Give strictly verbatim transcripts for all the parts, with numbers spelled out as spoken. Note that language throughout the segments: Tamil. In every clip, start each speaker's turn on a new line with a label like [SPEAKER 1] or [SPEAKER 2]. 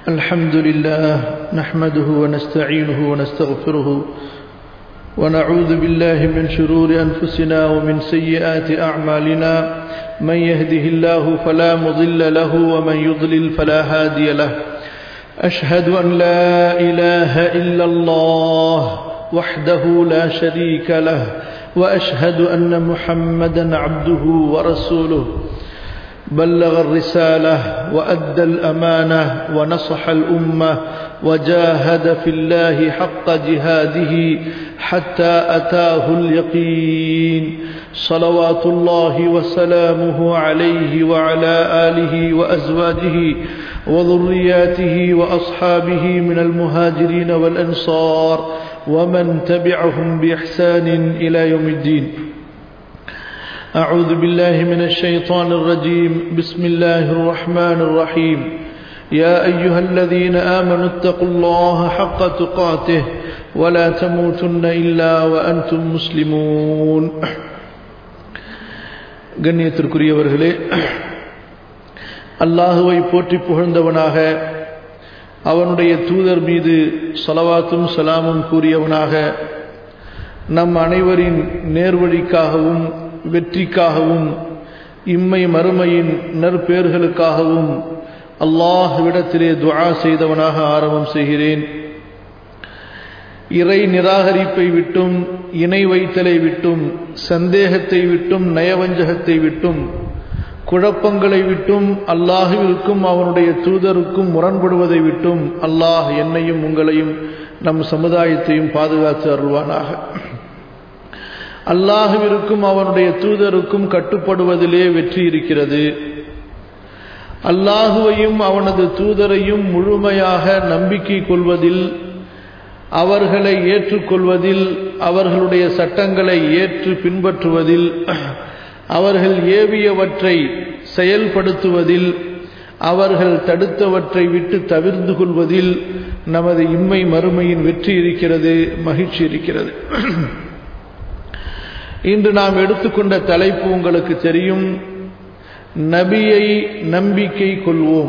[SPEAKER 1] الحمد لله نحمده ونستعينه ونستغفره ونعوذ بالله من شرور أنفسنا ومن سيئات أعمالنا من يهده الله فلا مضل له ومن يضلل فلا هادي له أشهد أن لا إله إلا الله وحده لا شريك له وأشهد أن محمدا عبده ورسوله بلغ الرسالة وأدى الأمانة ونصح الأمة وجاهد في الله حق جهاده حتى أتاه اليقين صلوات الله وسلامه عليه وعلى آله وأزواجه وذرياته وأصحابه من المهاجرين والأنصار ومن تبعهم بإحسان إلى يوم الدين. أعوذ بالله من الشيطان الرجيم. بسم الله الرحمن الرحيم. يا أيها الذين آمنوا اتقوا الله حق تقاته ولا تموتن إلا وأنتم مسلمون. கண்ணியத்திற்குரியவர்களே, அல்லாஹுவை போற்றி புகழ்ந்தவனாக, அவனுடைய தூதர் மீது ஸலவாத்தும் ஸலாமும் கூறியவனாக, நம் அனைவரின் நேர்வழிக்காகவும் வெற்றிக்காகவும் இம்மை மறுமையின் நற்பேர்களுக்காகவும் அல்லாஹ்விடத்திலே துஆ செய்தவனாக ஆரம்பம் செய்கிறேன். இறை நிராகரிப்பை விட்டும், இணை வைத்தலை விட்டும், சந்தேகத்தை விட்டும், நயவஞ்சகத்தை விட்டும், குழப்பங்களை விட்டும், அல்லாஹுவிற்கும் அவனுடைய தூதருக்கும் முரண்படுவதை விட்டும் அல்லாஹ் என்னையும் உங்களையும் நம் சமுதாயத்தையும் பாதுகாத்து அருள்வானாக. அல்லாஹுவிற்கும் அவனுடைய தூதருக்கும் கட்டுப்படுவதிலே வெற்றி இருக்கிறது. அல்லாஹுவையும் அவனது தூதரையும் முழுமையாக நம்பிக்கை கொள்வதில், அவர்களை ஏற்றுக்கொள்வதில், அவர்களுடைய சட்டங்களை ஏற்று பின்பற்றுவதில், அவர்கள் ஏவியவற்றை செயல்படுத்துவதில், அவர்கள் தடுத்தவற்றை விட்டு தவிர்த்து கொள்வதில் நமது இம்மை மறுமையின் வெற்றி இருக்கிறது, மகிழ்ச்சி இருக்கிறது. இன்று நாம் எடுத்துக்கொண்ட தலைப்பு உங்களுக்கு தெரியும். நபியை நம்பிக்கை கொள்வோம்.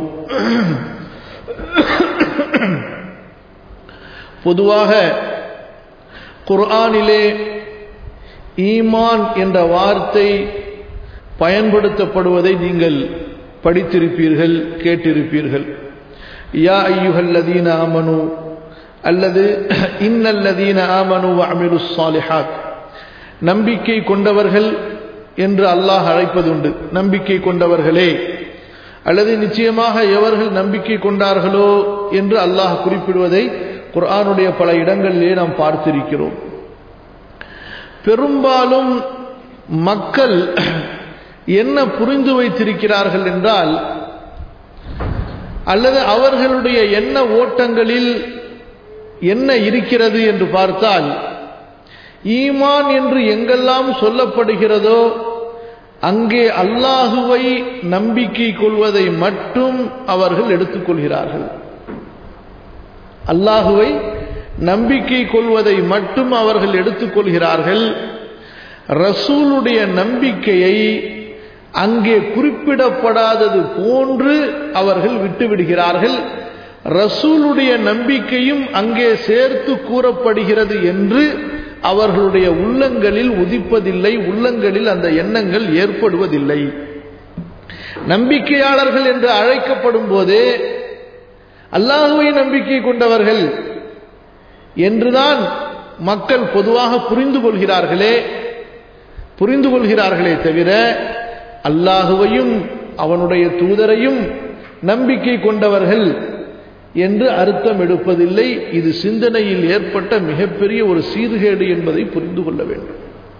[SPEAKER 1] பொதுவாக குர்ஆனிலே ஈமான் என்ற வார்த்தை பயன்படுத்தப்படுவதை நீங்கள் படித்திருப்பீர்கள், கேட்டிருப்பீர்கள். யா அய்யுஹல்லதீன ஆமனு அல்லது இன்னல்லதீன ஆமனு வஅமிலுஸ் ஸாலிஹாத், நம்பிக்கை கொண்டவர்கள் என்று அல்லாஹ் அழைப்பதுண்டு. நம்பிக்கை கொண்டவர்களே, அல்லது நிச்சயமாக எவர்கள் நம்பிக்கை கொண்டார்களோ என்று அல்லாஹ் குறிப்பிடுவதை குர்ஆனுடைய பல இடங்களிலே நாம் பார்த்திருக்கிறோம். பெரும்பாலும் மக்கள் என்ன புரிந்து வைத்திருக்கிறார்கள் என்றால், அல்லது அவர்களுடைய எண்ண ஓட்டங்களில் என்ன இருக்கிறது என்று பார்த்தால், ஈமான் என்று எங்கெல்லாம் சொல்லப்படுகிறதோ அங்கே அல்லாஹுவை நம்பிக்கை கொள்வதை மட்டும் அவர்கள் எடுத்துக்கொள்கிறார்கள். அல்லாஹுவை நம்பிக்கை கொள்வதை மட்டும் அவர்கள் எடுத்துக்கொள்கிறார்கள். ரசூலுடைய நம்பிக்கையை அங்கே குறிப்பிடப்படாதது போன்று அவர்கள் விட்டுவிடுகிறார்கள். ரசூலுடைய நம்பிக்கையும் அங்கே சேர்த்து கூறப்படுகிறது என்று அவர்களுடைய உள்ளங்களில் உதிப்பதில்லை, உள்ளங்களில் அந்த எண்ணங்கள் ஏற்படுவதில்லை. நம்பிக்கையாளர்கள் என்று அழைக்கப்படும் போதே அல்லாஹுவை நம்பிக்கை கொண்டவர்கள் என்றுதான் மக்கள் பொதுவாக புரிந்து கொள்கிறார்களே புரிந்து கொள்கிறார்களே தவிர அல்லாஹுவையும் அவனுடைய தூதரையும் நம்பிக்கை கொண்டவர்கள் என்று அர்த்தம் எடுப்பதில்லை. இது சிந்தனையில் ஏற்பட்ட மிகப்பெரிய ஒரு சீர்கேடு என்பதை புரிந்து கொள்ள வேண்டும்.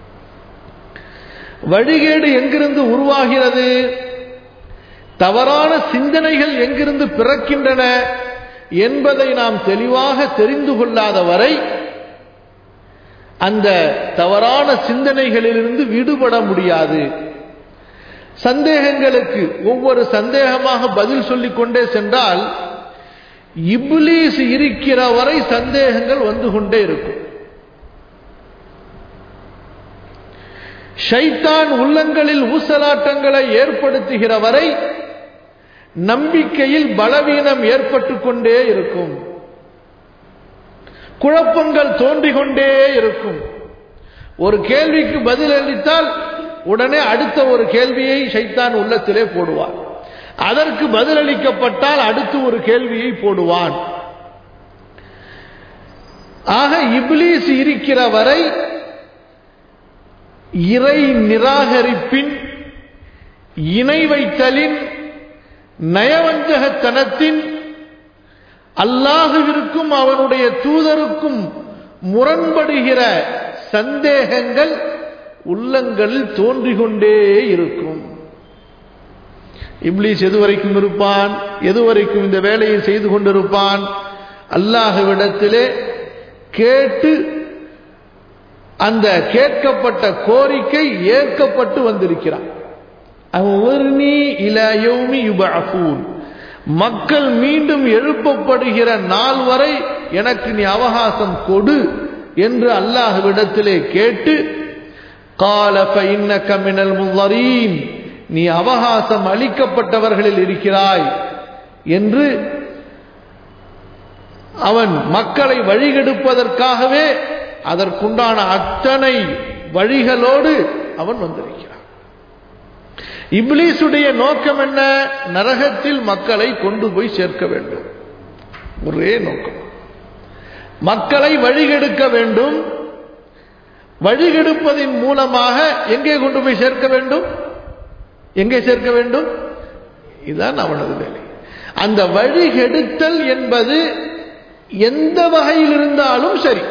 [SPEAKER 1] வழிகேடு எங்கிருந்து உருவாகிறது, தவறான சிந்தனைகள் எங்கிருந்து பிறக்கின்றன என்பதை நாம் தெளிவாக தெரிந்து கொள்ளாத வரை அந்த தவறான சிந்தனைகளிலிருந்து விடுபட முடியாது. சந்தேகங்களுக்கு ஒவ்வொரு சந்தேகமாக பதில் சொல்லிக் கொண்டே சென்றால் இப்லீஸ் இருக்கிற வரை சந்தேகங்கள் வந்து கொண்டே இருக்கும். ஷைத்தான் உள்ளங்களில் ஊசலாட்டங்களை ஏற்படுத்துகிற வரை நம்பிக்கையில் பலவீனம் ஏற்பட்டு கொண்டே இருக்கும், குழப்பங்கள் தோன்றிக் கொண்டே இருக்கும். ஒரு கேள்விக்கு பதில் அளித்தால் உடனே அடுத்த ஒரு கேள்வியை ஷைத்தான் உள்ளத்திலே போடுவான். அதற்கு பதிலளிக்கப்பட்டால் அடுத்து ஒரு கேள்வியை போடுவான். ஆக இப்லீஸ் இருக்கிற வரை இறை நிராகரிப்பின், இணை வைத்தலின், நயவஞ்சகத்தனத்தின், அல்லாஹுவிற்கும் அவனுடைய தூதருக்கும் முரண்படுகிற சந்தேகங்கள் உள்ளங்களில் தோன்றிக் கொண்டே இருக்கும். இப்லீஸ் எதுவரைக்கும் இருப்பான்? எதுவரைக்கும் இந்த வேலையை செய்து கொண்டிருப்பான்? அல்லாஹ்விடத்திலே கேட்டு அந்த கேட்கப்பட்ட கோரிக்கை ஏற்கப்பட்டு வந்திருக்கிறான். மக்கள் மீண்டும் எழுப்பப்படுகிற நாள் வரை எனக்கு நீ அவகாசம் கொடு என்று அல்லாஹ்விடத்திலே கேட்டு, قال فإنك من المنظرين, நீ அவகாசம் அளிக்கப்பட்டவர்களில் இருக்கிறாய் என்று அவன் மக்களை வழிகெடுப்பதற்காகவே அதற்குண்டான அத்தனை வழிகளோடு அவன் வந்திருக்கிறான். இப்லீசுடைய நோக்கம் என்ன? நரகத்தில் மக்களை கொண்டு போய் சேர்க்க வேண்டும். ஒரே நோக்கம், மக்களை வழிகெடுக்க வேண்டும். வழிகெடுப்பதின் மூலமாக எங்கே கொண்டு போய் சேர்க்க வேண்டும்? எங்கே சேர்க்க வேண்டும்? இதுதான் அவனது வேலை. அந்த வழிகெடுத்தல் என்பது எந்த வகையில் இருந்தாலும் சரி,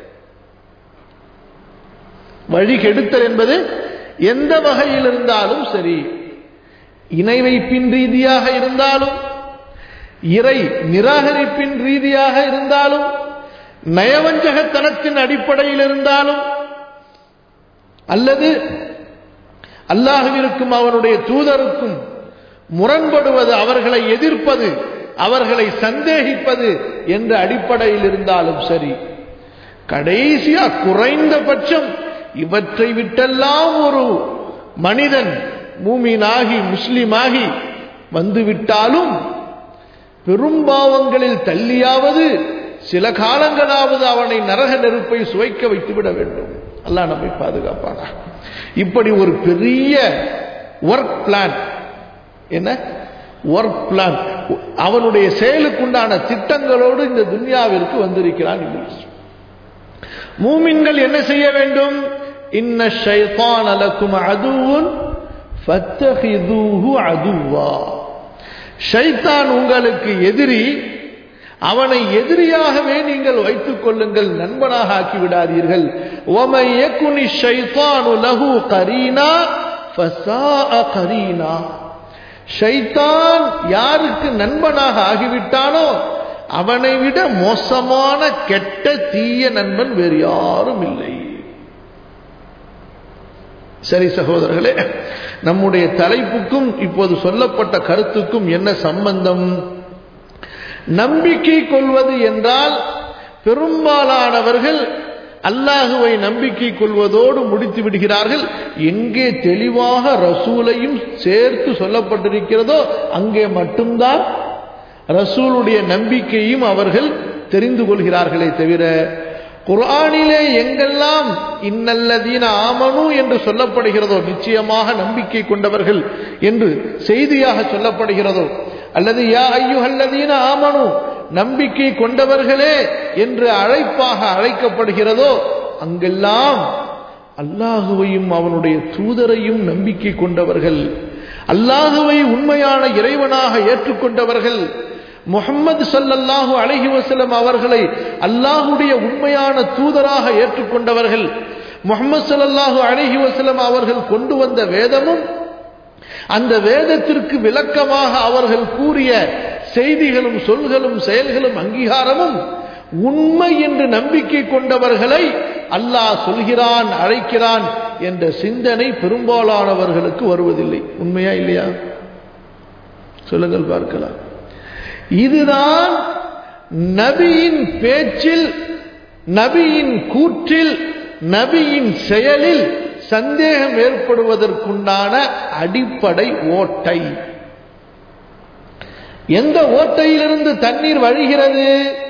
[SPEAKER 1] வழிகெடுத்தல் என்பது எந்த வகையில் இருந்தாலும் சரி, இணை வைப்பின் ரீதியாக இருந்தாலும், இறை நிராகரிப்பின் ரீதியாக இருந்தாலும், நயவஞ்சகத்தனத்தின் அடிப்படையில் இருந்தாலும், அல்லது அல்லாஹ்விற்கும் அவனுடைய தூதருக்கும் முரண்படுவது, அவர்களை எதிர்ப்பது, அவர்களை சந்தேகிப்பது என்ற அடிப்படையில் இருந்தாலும் சரி, கடைசியா குறைந்தபட்சம் இவற்றை விட்டெல்லாம் ஒரு மனிதன் மூமினாகி முஸ்லிமாகி வந்துவிட்டாலும் பெரும்பாவங்களில் தள்ளியாவது சில காலங்களாவது அவனை நரக நெருப்பை சுவைக்க வைத்துவிட வேண்டும். அல்லாஹ் நம்மை பாதுகாப்பானா. இப்படி ஒரு பெரிய ஒர்க் பிளான், என்ன ஒர்க் பிளான், அவனுடைய செயலுக்குண்டான திட்டங்களோடு இந்த துன்யாவிற்கு வந்திருக்கிறான் இப்லீஸ். மூமின்கள் என்ன செய்ய வேண்டும்? இன்ன ஷைத்தான லக்கும் அதுவுன் ஃபத்தஹிதூஹு அதுவா. ஷைத்தான் உங்களுக்கு எதிரி, அவனை எதிரியாகவே நீங்கள் வைத்துக் கொள்ளுங்கள், நண்பனாக ஆக்கி விடாதீர்கள். வமை யகுனி ஷைத்தானு லஹு கரீனா ஃபஸாஅ கரீனா. ஷைத்தான் யாருக்கு நண்பனாக ஆகிவிட்டானோ அவனை விட மோசமான கெட்ட தீய நண்பன் வேறு யாரும் இல்லை. சரி சகோதரர்களே, நம்முடைய தலைப்புக்கும் இப்போது சொல்லப்பட்ட கருத்துக்கும் என்ன சம்பந்தம்? நம்பிக்கை கொள்வது என்றால் பெரும்பாலானவர்கள் அல்லாஹுவை நம்பிக்கை கொள்வதோடு முடித்து விடுகிறார்கள். எங்கே தெளிவாக ரசூலையும் சேர்த்து சொல்லப்பட்டிருக்கிறதோ அங்கே மட்டும்தான் ரசூலுடைய நம்பிக்கையும் அவர்கள் தெரிந்து கொள்கிறார்களே தவிர, குர்ஆனிலே எங்கெல்லாம் இன்னல்லதீன ஆமனு என்று சொல்லப்படுகிறதோ, நிச்சயமாக நம்பிக்கை கொண்டவர்கள் என்று செய்தியாக சொல்லப்படுகிறதோ, அல்லது யா அய்யுஹல்லதீன ஆமனு நம்பிக்கை கொண்டவர்களே என்று அழைப்பாக அழைக்கப்படுகிறதோ, அங்கெல்லாம் அல்லாஹுவையும் அவனுடைய தூதரையும் நம்பிக்கை கொண்டவர்கள், அல்லாஹுவை உண்மையான இறைவனாக ஏற்றுக்கொண்டவர்கள், முஹம்மது ஸல்லல்லாஹு அலைஹி வஸல்லம் அவர்களை அல்லாஹ்வுடைய உண்மையான தூதராக ஏற்றுக்கொண்டவர்கள், முஹம்மது ஸல்லல்லாஹு அலைஹி வஸல்லம் அவர்கள் கொண்டு வந்த வேதமும் அந்த வேதத்திற்கு விளக்கமாக அவர்கள் கூறிய செய்திகளும் சொல்களும் செயல்களும் அங்கீகாரமும் உண்மை என்று நம்பிக்கை கொண்டவர்களை அல்லாஹ் சொல்கிறான், அழைக்கிறான் என்ற சிந்தனை பெரும்பாலானவர்களுக்கு வருவதில்லை. உண்மையா இல்லையா? சொல்லுங்கள் பார்க்கலாம். இதுதான் நபியின் பேச்சில், நபியின் கூற்றில், நபியின் செயலில் சந்தேகம் ஏற்படுவதற்குண்டான அடிப்படை ஓட்டை. எந்த ஓட்டையிலிருந்து தண்ணீர் வழிகிறது?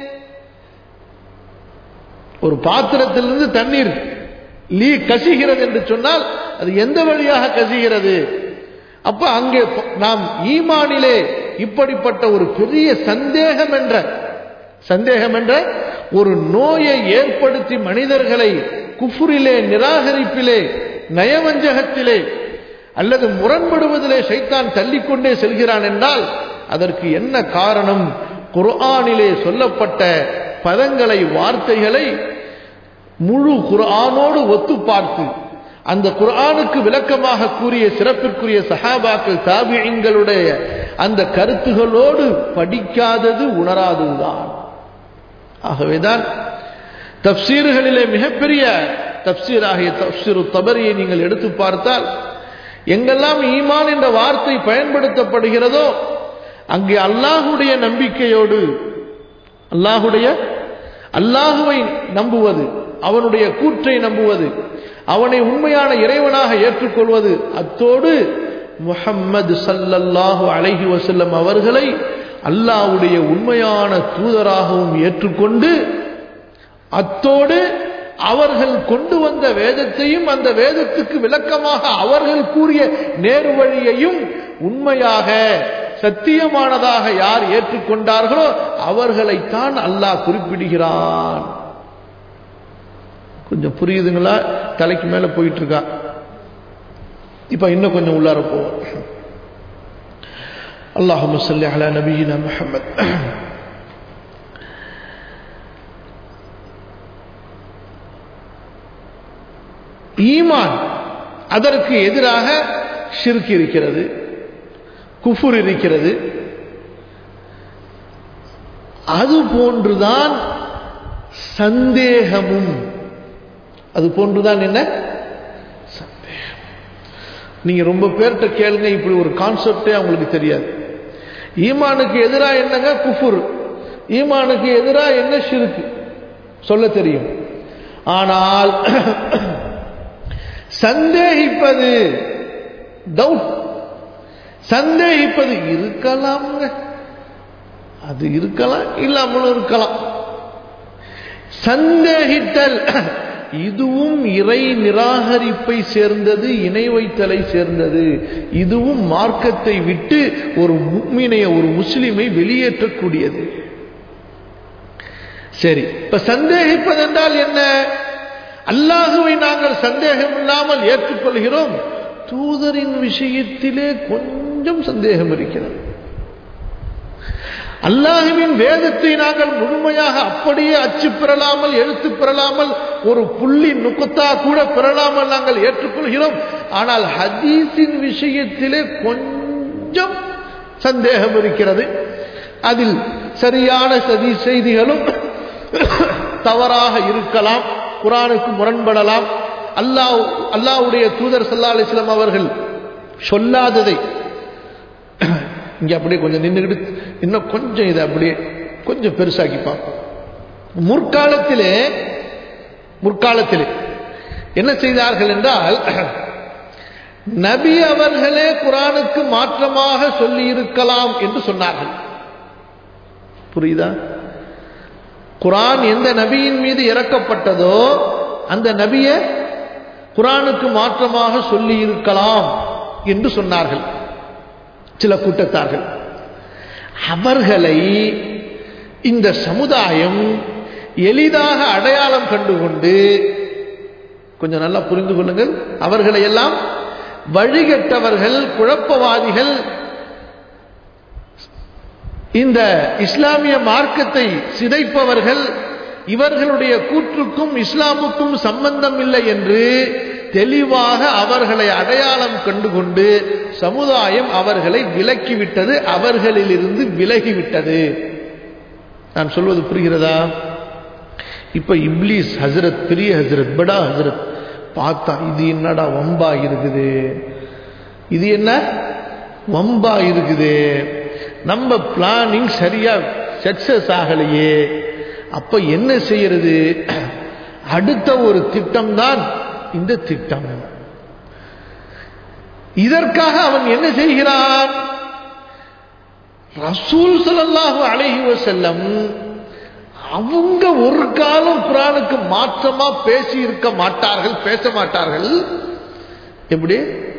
[SPEAKER 1] ஒரு பாத்திரத்திலிருந்து தண்ணீர் லீ கசிகிறது என்று சொன்னால் அது எந்த வழியாக கசிகிறது? அப்ப அங்கே நாம் ஈமானிலே இப்படிப்பட்ட ஒரு பெரிய சந்தேகம் என்ற சந்தேகம் என்ற ஒரு நோயை ஏற்படுத்தி மனிதர்களை குஃப்ரிலே, நிராகரிப்பிலே, நயவஞ்சகத்திலே அல்லது முரண்படுவதிலே ஷைத்தான் தள்ளிக்கொண்டே செல்கிறான் என்றால் அதற்கு என்ன காரணம்? குர்ஆனிலே சொல்லப்பட்ட பதங்களை, வார்த்தைகளை முழு குர்ஆனோடு ஒத்து பார்த்து அந்த குர்ஆனுக்கு விளக்கமாக கூறிய சிறப்பிற்குரிய சஹாபாக்கள், தாபிஈன்களுடைய அந்த கருத்துகளோடு படிக்காதது, உணராததுதான். ஆகவேதான் தப்சீர்களிலே மிகப்பெரிய தப்சீராகிய தப்சீரு தபரியை நீங்கள் எடுத்து பார்த்தால் எங்கெல்லாம் ஈமான் என்ற வார்த்தை பயன்படுத்தப்படுகிறதோ அங்கே அல்லாஹுடைய நம்பிக்கையோடு, அல்லாஹுடைய அல்லாஹுவை நம்புவது, அவனுடைய கூற்றை நம்புவது, அவனை உண்மையான இறைவனாக ஏற்றுக்கொள்வது, அத்தோடு முஹம்மது ஸல்லல்லாஹு அலைஹி வஸல்லம் அவர்களை அல்லாஹ்வுடைய உண்மையான தூதராகவும் ஏற்றுக்கொண்டு, அத்தோடு அவர்கள் கொண்டு வந்த வேதத்தையும் அந்த வேதத்துக்கு விளக்கமாக அவர்கள் கூறிய நேர்வழியையும் உண்மையாக சத்தியமானதாக யார் ஏற்றுக்கொண்டார்களோ அவர்களைத்தான் அல்லாஹ் குறிப்பிடுகிறான். கொஞ்சம் புரியுதுங்களா? தலைக்கு மேல போயிட்டு இருக்கா. இப்ப இன்னும் கொஞ்சம் உள்ளார போவோம். அல்லாஹும்ம ஸல்லி அலா நபியினா முஹம்மத். ஈமான், அதற்கு எதிராக ஷிர்க் இருக்கிறது, குஃபுர் இருக்கிறது. அது போன்றுதான் சந்தேகமும். அது போன்றுதான் என்ன சந்தேகம். நீங்க ரொம்ப பேர்கிட்ட கேளுங்க, இப்படி ஒரு கான்செப்டே அவங்களுக்கு தெரியாது. ஈமானுக்கு எதிராக என்னங்க குஃபுர், ஈமானுக்கு எதிராக என்ன ஷிர்க் சொல்ல தெரியும். ஆனால் சந்தேகிப்பது, டவுட், சந்தேகிப்பது இருக்கலாம்ங்க. அது இருக்கலாம், இல்லாமலும் இருக்கலாம். சந்தேகித்தல் இதுவும் இறை நிராகரிப்பை சேர்ந்தது, இணை வைத்தலை சேர்ந்தது. இதுவும் மார்க்கத்தை விட்டு ஒரு முஃமினை, ஒரு முஸ்லிமை வெளியேற்றக்கூடியது. சரி, இப்ப சந்தேகிப்பது என்றால் என்ன? அல்லாஹுவை நாங்கள் சந்தேகம் இல்லாமல் ஏற்றுக்கொள்கிறோம், தூதரின் விஷயத்திலே கொஞ்சம் சந்தேகம் இருக்கிறது. அல்லாஹுவின் வேதத்தை நாங்கள் முழுமையாக அப்படியே அச்சு பெறலாமல், எழுத்து பெறலாமல், ஒரு புள்ளி நுக்தா கூட பெறலாமல் நாங்கள் ஏற்றுக்கொள்கிறோம். ஆனால் ஹதீஸின் விஷயத்திலே கொஞ்சம் சந்தேகம் இருக்கிறது. அதில் சரியான சதி செய்திகளும் தவறாக இருக்கலாம், குர்ஆனுக்கு முரண்படலாம். அல்லாஹ் அல்லாஹ்வுடைய தூதர் ஸல்லல்லாஹு அலைஹி வஸல்லம் அவர்கள் சொல்லாததை இங்க அப்படியே கொஞ்சம் நின்றுகிட்டு இன்னும் கொஞ்சம் இதை அப்படியே கொஞ்சம் பெருசாக்கி பார்ப்போம். முற்காலத்திலே முற்காலத்திலே என்ன செய்தார்கள் என்றால், நபி அவர்களே குர்ஆனுக்கு மாற்றமாக சொல்லி இருக்கலாம் என்று சொன்னார்கள். புரியுதா? குர்ஆன் எந்த நபியின் மீது இறக்கப்பட்டதோ அந்த நபியை குர்ஆனுக்கு மாற்றமாக சொல்லி இருக்கலாம் என்று சொன்னார்கள் சில கூட்டத்தார்கள். அவர்களை இந்த சமுதாயம் எளிதாக அடையாளம் கண்டுகொண்டு, கொஞ்சம் நல்லா புரிந்து கொள்ளுங்கள், அவர்களை எல்லாம் வழிகட்டவர்கள், குழப்பவாதிகள், இந்த இஸ்லாமிய மார்க்கத்தை சிதைப்பவர்கள், இவர்களுடைய கூற்றுக்கும் இஸ்லாமுக்கும் சம்பந்தம் இல்லை என்று தெளிவாக அவர்களை அடையாளம் கண்டுகொண்டு சமுதாயம் அவர்களை விலக்கிவிட்டது, அவர்களிலிருந்து விலகிவிட்டது. நான் சொல்வது புரிகிறதா? இப்ப இப்லீஸ் ஹஜரத், பெரிய ஹஜரத், படா ஹஜரத் பார்த்தா இது என்னடா வம்பா இருக்குது, இது என்ன வம்பா இருக்குது, நம்ம பிளானிங் சரியா சக்சஸ் ஆகலையே, அப்ப என்ன செய்யறது? அடுத்த ஒரு திட்டம் தான் இந்த திட்டம். இதற்காக அவன் என்ன செய்கிறான்? ரசூல் ஸல்லல்லாஹு அலைஹி வஸல்லம் அவங்க ஒரு காலம் குர்ஆனுக்கு மாற்றமா பேசி இருக்க மாட்டார்கள், பேச மாட்டார்கள். எப்படி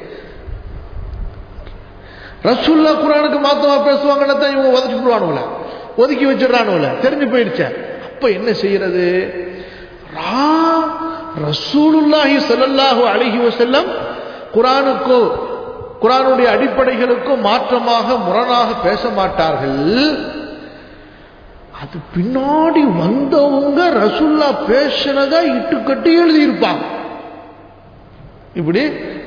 [SPEAKER 1] ரசூலுல்லாஹ் குர்ஆனுக்கு மாற்றமா பேசுவாங்கன்னு தான் இவங்க ஒதுக்கி விடுவானுல, ஒதுக்கி வச்சிடறானுல, தெரிஞ்சு போயிடுச்சு. அப்ப என்ன செய்யறது? ரசூலுல்லாஹி ஸல்லல்லாஹு அலைஹி வஸல்லம் குர்ஆனுக்கு குர்ஆனுடைய அடிப்படைகளுக்கு மாற்றமாக முரணாக பேச மாட்டார்கள். அது பின்னாடி வந்தவங்க ரசூலுல்லாஹ் பேசினதா இட்டுக்கட்டி எழுதி இருப்பாங்க. இப்படி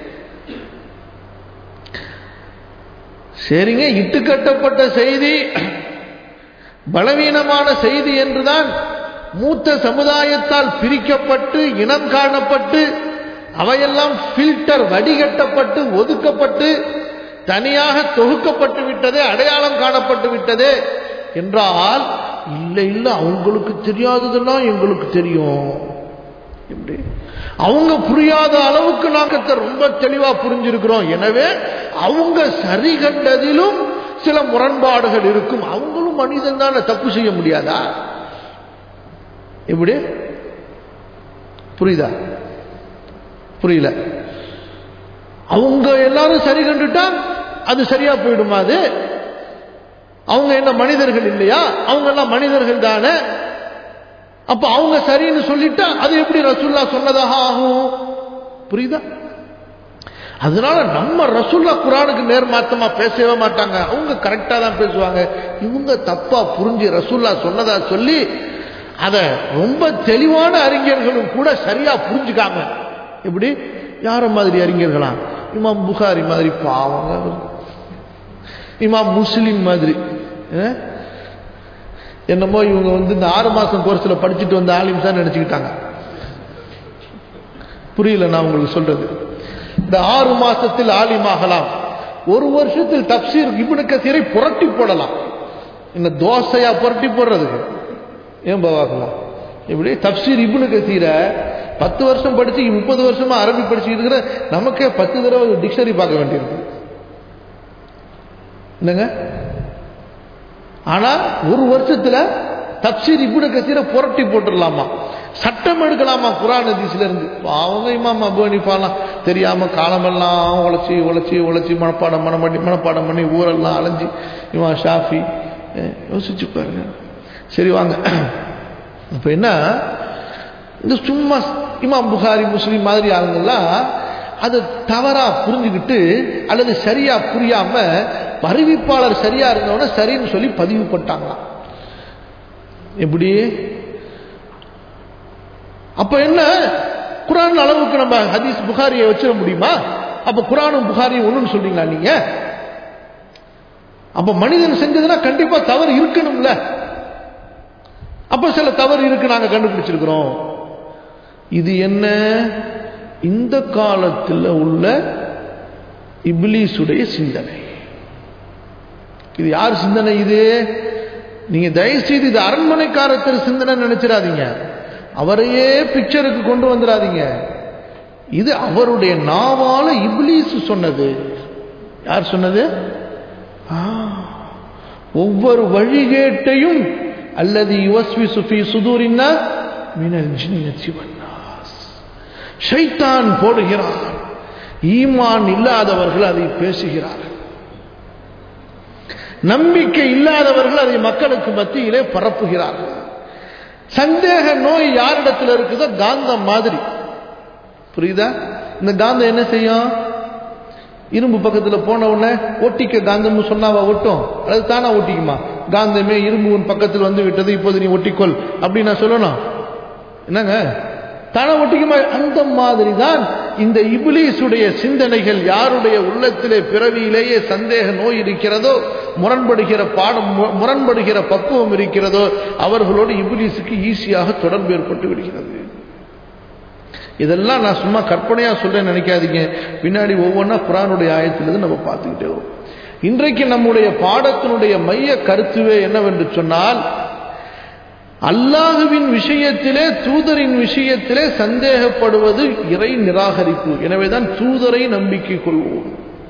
[SPEAKER 1] சரிங்க, இட்டுக்கட்டப்பட்ட செய்தி பலவீனமான செய்தி என்றுதான் மூத்த சமுதாயத்தால் பிரிக்கப்பட்டு இனம் காணப்பட்டு அவையெல்லாம் ஃபில்டர் வடிகட்டப்பட்டு ஒதுக்கப்பட்டு தனியாக தொகுக்கப்பட்டு விட்டதே, அடையாளம் காணப்பட்டு விட்டதே என்றால், இல்லை இல்லை அவங்களுக்கு தெரியாததெல்லாம் எங்களுக்கு தெரியும். எப்படி அவங்க புரியாத அளவுக்கு நாங்க ரொம்ப தெளிவா புரிஞ்சிருக்கிறோம். எனவே அவங்க சரி கண்டதிலும் சில முரண்பாடுகள் இருக்கும். அவங்களும் மனிதன் தானே, தப்பு செய்ய முடியாதா? எப்படி புரியுதா? புரியல. அவங்க எல்லாரும் சரி கண்டுட்டா அது சரியா போயிடுமா? அது அவங்க என்ன மனிதர்கள் இல்லையா? அவங்க எல்லாம் மனிதர்கள் தானே. அப்ப அவங்க சரின்னு சொல்லிட்டா அது எப்படி ரசூலுல்லாஹ் சொன்னதாக ஆகும்? புரியுதா? அதனால நம்ம ரசூலுல்லாஹ் குர்ஆனுக்கு நேர்மாற்றமா பேசவே மாட்டாங்க. அவங்க கரெக்டா தான் பேசுவாங்க. இவங்க தப்பா புரிஞ்சு ரசூலுல்லாஹ் சொன்னதா சொல்லி அத ரொம்ப தெளிவான அறிஞர்களும் கூட சரியா புரிஞ்சுக்காம, எப்படி யார மாதிரி அறிஞர்களா? இமாம் புகாரி மாதிரி பாவங்க, இமாம் முஸ்லிம் மாதிரி. என்னமோ இவங்க வந்து இந்த ஆறு மாசம் கோர்ஸ்ல படிச்சுட்டு வந்த ஆலிம் தான் நினைச்சுக்கிட்டாங்க. புரியல நான் உங்களுக்கு சொல்றது. இந்த ஆறு மாசத்தில் ஆலிமாகலாம், ஒரு வருஷத்தில் தப்சீர் இப்னு கஸீரை புரட்டி போடலாம். இந்த தோசையா புரட்டி போடுறதுக்கு ஏன் பாவாக்கலாம்? இப்படி தப்சீர் இப்னு கஸீரை பத்து வருஷம் படிச்சு முப்பது வருஷமா அரபி படிச்சு இருக்கிற நமக்கே பத்து தடவை டிக்ஷனரி பார்க்க வேண்டியிருக்கு. என்னங்க? ஆனா ஒரு வருஷத்துல தப்சீர் இப்னு கஸீரை புரட்டி போட்டுடலாமா, சட்டம் எடுக்கலாமா குர்ஆன் ஹதீஸ்ல இருந்து. அவங்க இமாம் அபூ ஹனீஃபாலாம் தெரியாம காலமெல்லாம் உழைச்சி உழைச்சி உழைச்சி மனப்பாடம் மனம் பண்ணி மனப்பாடம் பண்ணி ஊரெல்லாம் அலைஞ்சி இமாம் ஷாஃபி. யோசிச்சு பாருங்க. சரி வாங்க, இப்ப என்ன, இந்த சும்மா இமாம் புகாரி முஸ்லிம் மாதிரி ஆளுங்கள்லாம் அதை தவறா புரிஞ்சுக்கிட்டு அல்லது சரியா புரியாம அறிவிப்பாளர் சரியா இருந்தவன சரின்னு சொல்லி பதிவு போட்டாங்களாம். எப்படி? அப்ப என்ன, குர்ஆன் அளவுக்கு நம்ம ஹதீஸ் புகாரியை வச்சிட முடியுமா? அப்ப குர்ஆனும் புகாரியும் ஒண்ணுன்னு சொல்றீங்களா நீங்க? அப்ப மனிதன் செஞ்சதுன்னா கண்டிப்பா தவறு இருக்கணும்ல. அப்ப சில தவறு இருக்கு, நாங்க கண்டுபிடிச்சிருக்கிறோம். இது என்ன? இந்த காலத்தில் உள்ள இப்லீசுடைய சிந்தனை. இது யார் சிந்தனை? இது நீங்க தயவு செய்து இது அரண்மனைக்காரத்தர் சிந்தனை நினைச்சிடாதீங்க. அவரையே பிக்சருக்கு கொண்டு வந்துடாதீங்க. இது அவருடைய நாவால இப்லீஸ் சொன்னது. யார் சொன்னது? ஒவ்வொரு வழிகேட்டையும் அல்லது யுவஸ்விசு ஃபீ சுதூரின்னாஸ் மினல் ஜின்னத்தி வன்னாஸ், ஷைத்தான் போடுகிறான். ஈமான் இல்லாதவர்கள் அதை பேசுகிறார்கள், நம்பிக்கை இல்லாதவர்கள் அதை மக்களுக்கு மத்தியிலே பரப்புகிறார்கள். சந்தேக நோய் யாரிடத்தில் இருக்குதோ காந்தம் மாதிரி. புரியுதா? இந்த காந்தம் என்ன செய்யும்? இரும்பு பக்கத்தில் போன உடனே ஒட்டிக்க காந்தம் சொன்னாவா ஒட்டும்? அது தானா ஒட்டிக்குமா? காந்தமே இரும்பு உன் பக்கத்தில் வந்து விட்டது, இப்போது நீ ஒட்டிக்கொள் அப்படின்னு நான் சொல்லணும். என்னங்க, தானா ஒட்டிக்குமா? அந்த மாதிரி தான் இந்த இப்லீசுடைய சிந்தனைகள். யாருடைய உள்ளத்திலே பிறவியிலேயே சந்தேக நோய் இருக்கிறதோ, முரண்படுகிற பாடம் முரண்படுகிற பக்குவம் இருக்கிறதோ, அவர்களோடு இப்லீசுக்கு ஈஸியாக தொடர்பு ஏற்பட்டு விடுகிறது. இதெல்லாம் நான் சும்மா கற்பனையா சொல்றேன்னு நினைக்காதீங்க. பின்னாடி ஒவ்வொன்றா குர்ஆனுடைய ஆயத்திலிருந்து நம்ம பார்த்துக்கிட்டே வரும். இன்றைக்கு நம்முடைய பாடத்தினுடைய மைய கருத்துவே என்னவென்று சொன்னால், அல்லாஹுவின் விஷயத்திலே தூதரின் விஷயத்திலே சந்தேகப்படுவது இறை நிராகரிப்பு. எனவேதான் தூதரை நம்பிக்கை கொள்வோம்.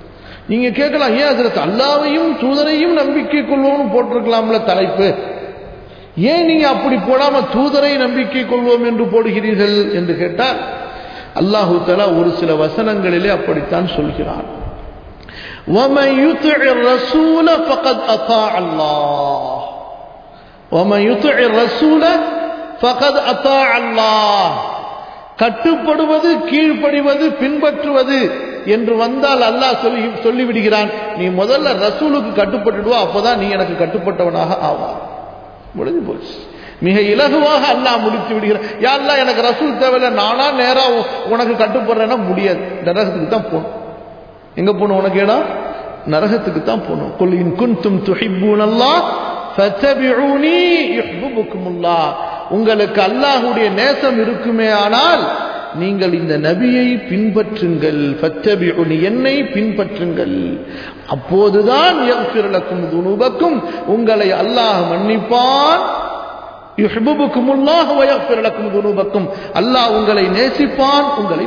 [SPEAKER 1] நீங்க கேட்கலாம், ஏன் ஹஜ்ரத் அல்லாஹ்வையும் தூதரையும் நம்பிக்கை கொள்வோம்னு போட்டிருக்கலாம்ல தலைப்பு, ஏன் நீங்க அப்படி போடாம தூதரை நம்பிக்கை கொள்வோம் என்று போடுகிறீர்கள் என்று கேட்டால், அல்லாஹு தஆலா ஒரு சில வசனங்களிலே அப்படித்தான் சொல்கிறான். وَمَن يُطِعِ الرَّسُولَ فَقَدْ أَطَاعَ اللَّهَ وَمَن يُطِعِ الرَّسُولَ فَقَدْ أَطَاعَ اللَّهَ. கட்டுப்படுவது, கீழ்ப்படிவது, பின்பற்றுவது என்று வந்தால் அல்லாஹ் சொல்லி சொல்லிவிடுகிறான், நீ முதல்ல ரசூலுக்கு கட்டுப்பட்டுடுவா, அப்பதான் நீ எனக்கு கட்டுப்பட்டவனாக ஆவார். முடிஞ்சு போச்சு. மிக இலகுவாக அல்லாஹ் முடித்து விடுகிறான். யா அல்லாஹ் எனக்கு ரசூல் தேவையில்லை, நானா நேரா உனக்கு கட்டுப்படுறேன்னா முடியாது, நரகத்துக்கு தான் போகணும். எங்க போகணும்? உனக்கு இடம் நரகத்துக்கு தான் போகணும். குல் இன் குன்தும் துஹிப்பூனல்லாஹ் ஃபத்தபிஊனி யுஹிப்புக்குமுல்லாஹ். உங்களுக்கு அல்லாஹ்வுடைய நேசம் இருக்குமே ஆனால் நீங்கள் இந்த நபியை பின்பற்றுங்கள். ஃபத்தபிஊனி, என்னை பின்பற்றுங்கள். அப்போதுதான் யக்ஃபிர் லக்கும் துனூபக்கும், உங்களை அல்லாஹ் மன்னிப்பான். யுஹிப்புக்குமுல்லாஹ் வ யக்ஃபிர் லக்கும் துனூபக்கும், அல்லாஹ் உங்களை நேசிப்பான், உங்களை.